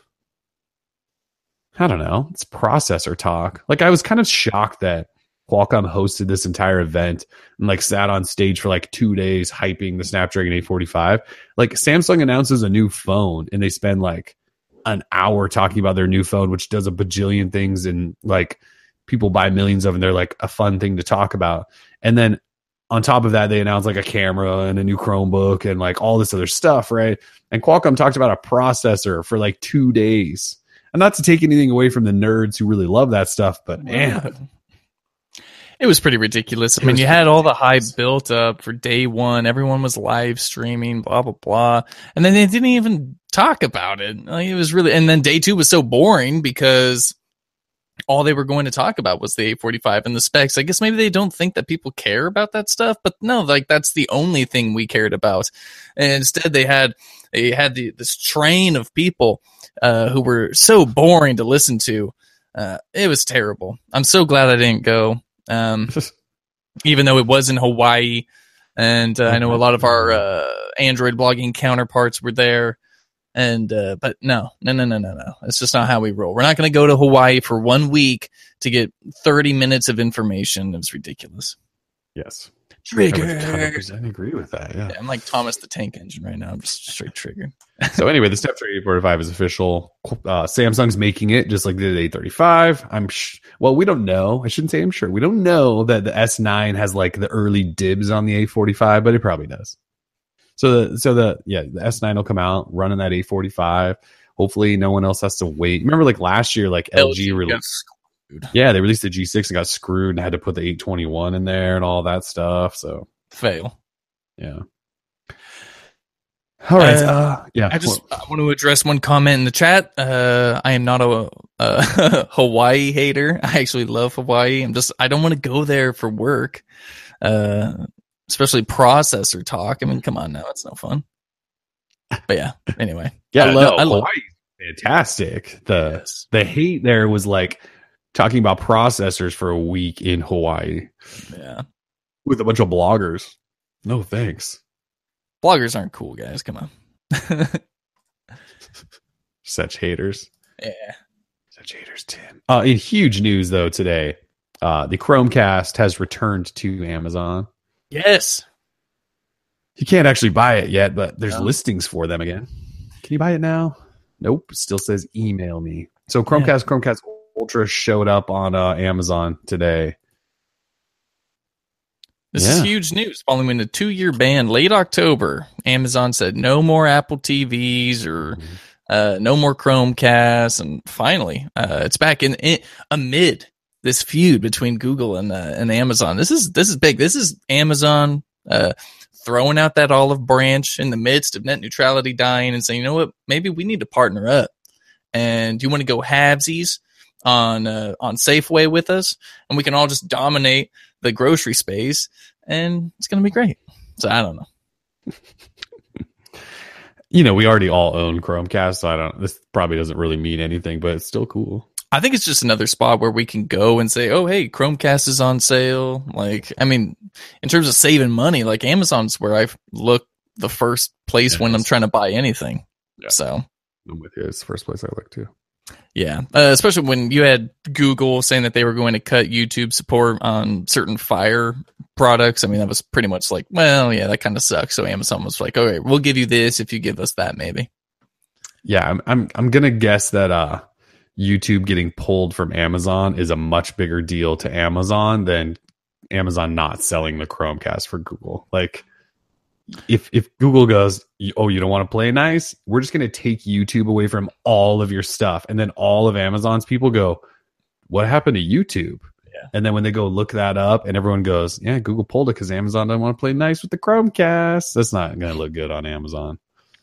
I don't know. It's processor talk. Like, I was kind of shocked that Qualcomm hosted this entire event and like sat on stage for like two days hyping the Snapdragon eight forty-five. Like, Samsung announces a new phone and they spend like an hour talking about their new phone, which does a bajillion things, and like people buy millions of them. They're like a fun thing to talk about. And then on top of that, they announced like a camera and a new Chromebook and like all this other stuff, right? And Qualcomm talked about a processor for like two days. And not to take anything away from the nerds who really love that stuff, but man, it was pretty ridiculous. I mean, you had all the hype built up for day one. Everyone was live streaming, blah, blah, blah. And then they didn't even talk about it. Like, it was really, and then day two was so boring because all they were going to talk about was the eight forty-five and the specs. I guess maybe they don't think that people care about that stuff, but no, like that's the only thing we cared about. And instead they had, they had the, this train of people uh, who were so boring to listen to. Uh, it was terrible. I'm so glad I didn't go. Um, even though it was in Hawaii, and uh, I know a lot of our uh, Android blogging counterparts were there, and uh, but no, no, no, no, no, no. It's just not how we roll. We're not going to go to Hawaii for one week to get thirty minutes of information. It was ridiculous. Yes, trigger. I would one hundred percent agree with that. Yeah. yeah, I'm like Thomas the Tank Engine right now. I'm just straight triggered. So anyway, the Snapdragon eight forty-five is official. Uh, Samsung's making it just like the eight thirty-five. I'm sh- well, we don't know. I shouldn't say I'm sure. We don't know that the S nine has like the early dibs on the eight forty-five, but it probably does. So the so the yeah the S nine will come out running that eight forty-five. Hopefully, no one else has to wait. Remember, like last year, like L G, L G released. Yeah, they released the G six and got screwed and had to put the eight twenty-one in there and all that stuff. So fail. Yeah. All right. Uh, uh, yeah. I just I want to address one comment in the chat. Uh, I am not a, a Hawaii hater. I actually love Hawaii. I'm just I don't want to go there for work, uh, especially processor talk. I mean, come on now, it's no fun. But yeah. Anyway, yeah. I love, no, I love Hawaii's fantastic. The yes. the hate there was like talking about processors for a week in Hawaii. Yeah. With a bunch of bloggers. No thanks. Bloggers aren't cool, guys. Come on. Such haters. Yeah. Such haters, Tim. Uh, in huge news, though, today, uh, the Chromecast has returned to Amazon. Yes. You can't actually buy it yet, but there's no. listings for them again. Can you buy it now? Nope. It still says email me. So Chromecast, yeah. Chromecast Ultra showed up on uh, Amazon today. This yeah. is huge news. Following a two-year ban, late October, Amazon said no more Apple T Vs or mm-hmm. uh, no more Chromecasts, and finally, uh, it's back in, in amid this feud between Google and uh, and Amazon. This is this is big. This is Amazon uh, throwing out that olive branch in the midst of net neutrality dying and saying, you know what, maybe we need to partner up. And you want to go halvesies on uh, on Safeway with us, and we can all just dominate the grocery space, and it's going to be great. So I don't know. You know, we already all own Chromecast, so I don't. This probably doesn't really mean anything, but it's still cool. I think it's just another spot where we can go and say, "Oh, hey, Chromecast is on sale." Like, I mean, in terms of saving money, like Amazon's where I look the first place yes. when I'm trying to buy anything. Yeah. So I'm with you. It's the first place I look to. Yeah, uh, especially when you had Google saying that they were going to cut YouTube support on certain Fire products. I mean, that was pretty much like, well, yeah, that kind of sucks. So Amazon was like, "All right, we'll give you this if you give us that, maybe." Yeah, I'm I'm I'm gonna guess that uh, YouTube getting pulled from Amazon is a much bigger deal to Amazon than Amazon not selling the Chromecast for Google. Like, if if Google goes, oh, you don't want to play nice, we're just going to take YouTube away from all of your stuff. And then all of Amazon's people go, what happened to YouTube? Yeah. And then when they go look that up and everyone goes, yeah, Google pulled it because Amazon doesn't want to play nice with the Chromecast. That's not going to look good on Amazon.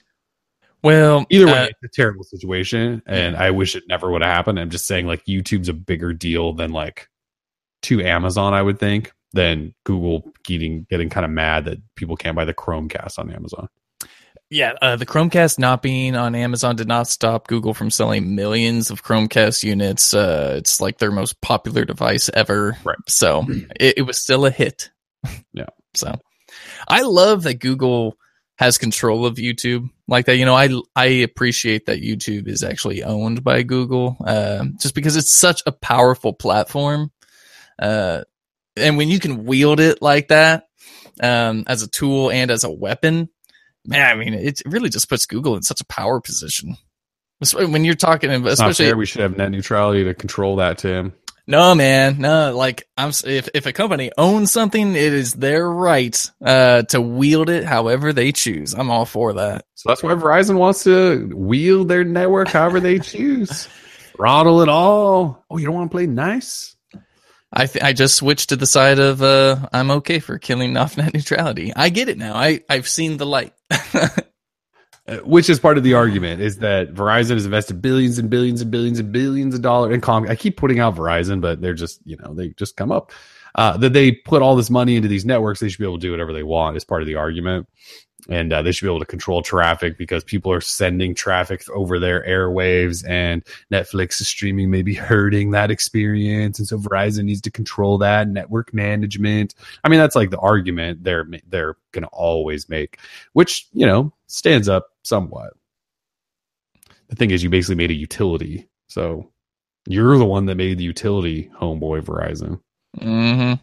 Well, either way, uh, it's a terrible situation. And yeah. I wish it never would have happened. I'm just saying, like, YouTube's a bigger deal than like to Amazon, I would think, than Google getting getting kind of mad that people can't buy the Chromecast on Amazon. Yeah, uh, the Chromecast not being on Amazon did not stop Google from selling millions of Chromecast units. Uh, it's like their most popular device ever. Right. So it, it was still a hit. Yeah. So I love that Google has control of YouTube like that. You know, I I appreciate that YouTube is actually owned by Google, uh, just because it's such a powerful platform. Uh, and when you can wield it like that, um, as a tool and as a weapon, man, I mean, it really just puts Google in such a power position. When you're talking, especially, fair. We should have net neutrality to control that, Tim. No, man, no. Like, I'm if if a company owns something, it is their right uh, to wield it however they choose. I'm all for that. So that's why Verizon wants to wield their network however they choose. Throttle it all. Oh, you don't want to play nice? I th- I just switched to the side of uh, I'm okay for killing off net neutrality. I get it now. I I've seen the light. Which is part of the argument, is that Verizon has invested billions and billions and billions and billions of dollars in Com. I keep putting out Verizon, but they're just, you know, they just come up. Uh, that they put all this money into these networks, they should be able to do whatever they want, is part of the argument. And uh, they should be able to control traffic because people are sending traffic over their airwaves, and Netflix is streaming may be hurting that experience. And so Verizon needs to control that network management. I mean, that's like the argument they're they're going to always make, which, you know, stands up somewhat. The thing is, you basically made a utility. So you're the one that made the utility, homeboy Verizon. Mm-hmm.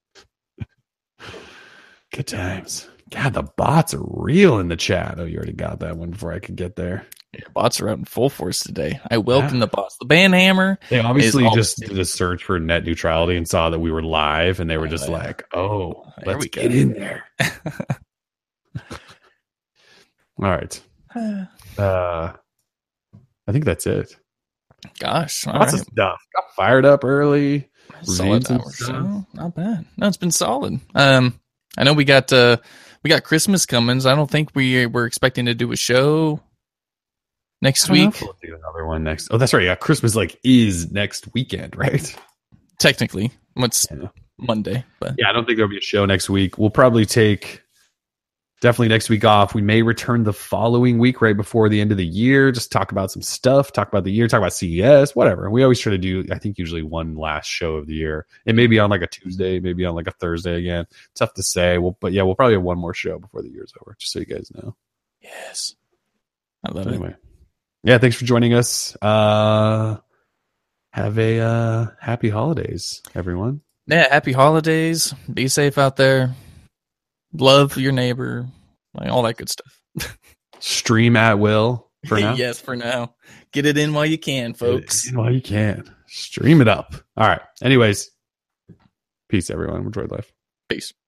Good times. God, the bots are real in the chat. Oh, you already got that one before I could get there. Yeah, bots are out in full force today. I welcome yeah. the bots. The Banhammer. They obviously just did a search for net neutrality and saw that we were live, and they were oh, just yeah. like, oh, there let's get in there. All right. Uh, I think that's it. Gosh. Lots right. of stuff. Got fired up early. Solid hour show. Not bad. No, it's been solid. Um, I know we got uh, we got Christmas coming. So I don't think we were expecting to do a show next week. We'll do another one next. Oh, that's right. Yeah, Christmas like is next weekend, right? Technically, what's yeah. Monday? But yeah, I don't think there'll be a show next week. We'll probably take definitely next week off. We may return the following week right before the end of the year. Just talk about some stuff. Talk about the year. Talk about C E S. Whatever. We always try to do, I think, usually one last show of the year. It may be on like a Tuesday, maybe on like a Thursday again. Tough to say. Well, but yeah, we'll probably have one more show before the year's over, just so you guys know. Yes, I love so it. Anyway, yeah, thanks for joining us. Uh, have a uh, happy holidays, everyone. Yeah, happy holidays. Be safe out there. Love your neighbor, like all that good stuff. Stream at will for now. Yes, for now. Get it in while you can, folks. Get it in while you can. Stream it up. All right. Anyways, peace, everyone. Enjoy life. Peace.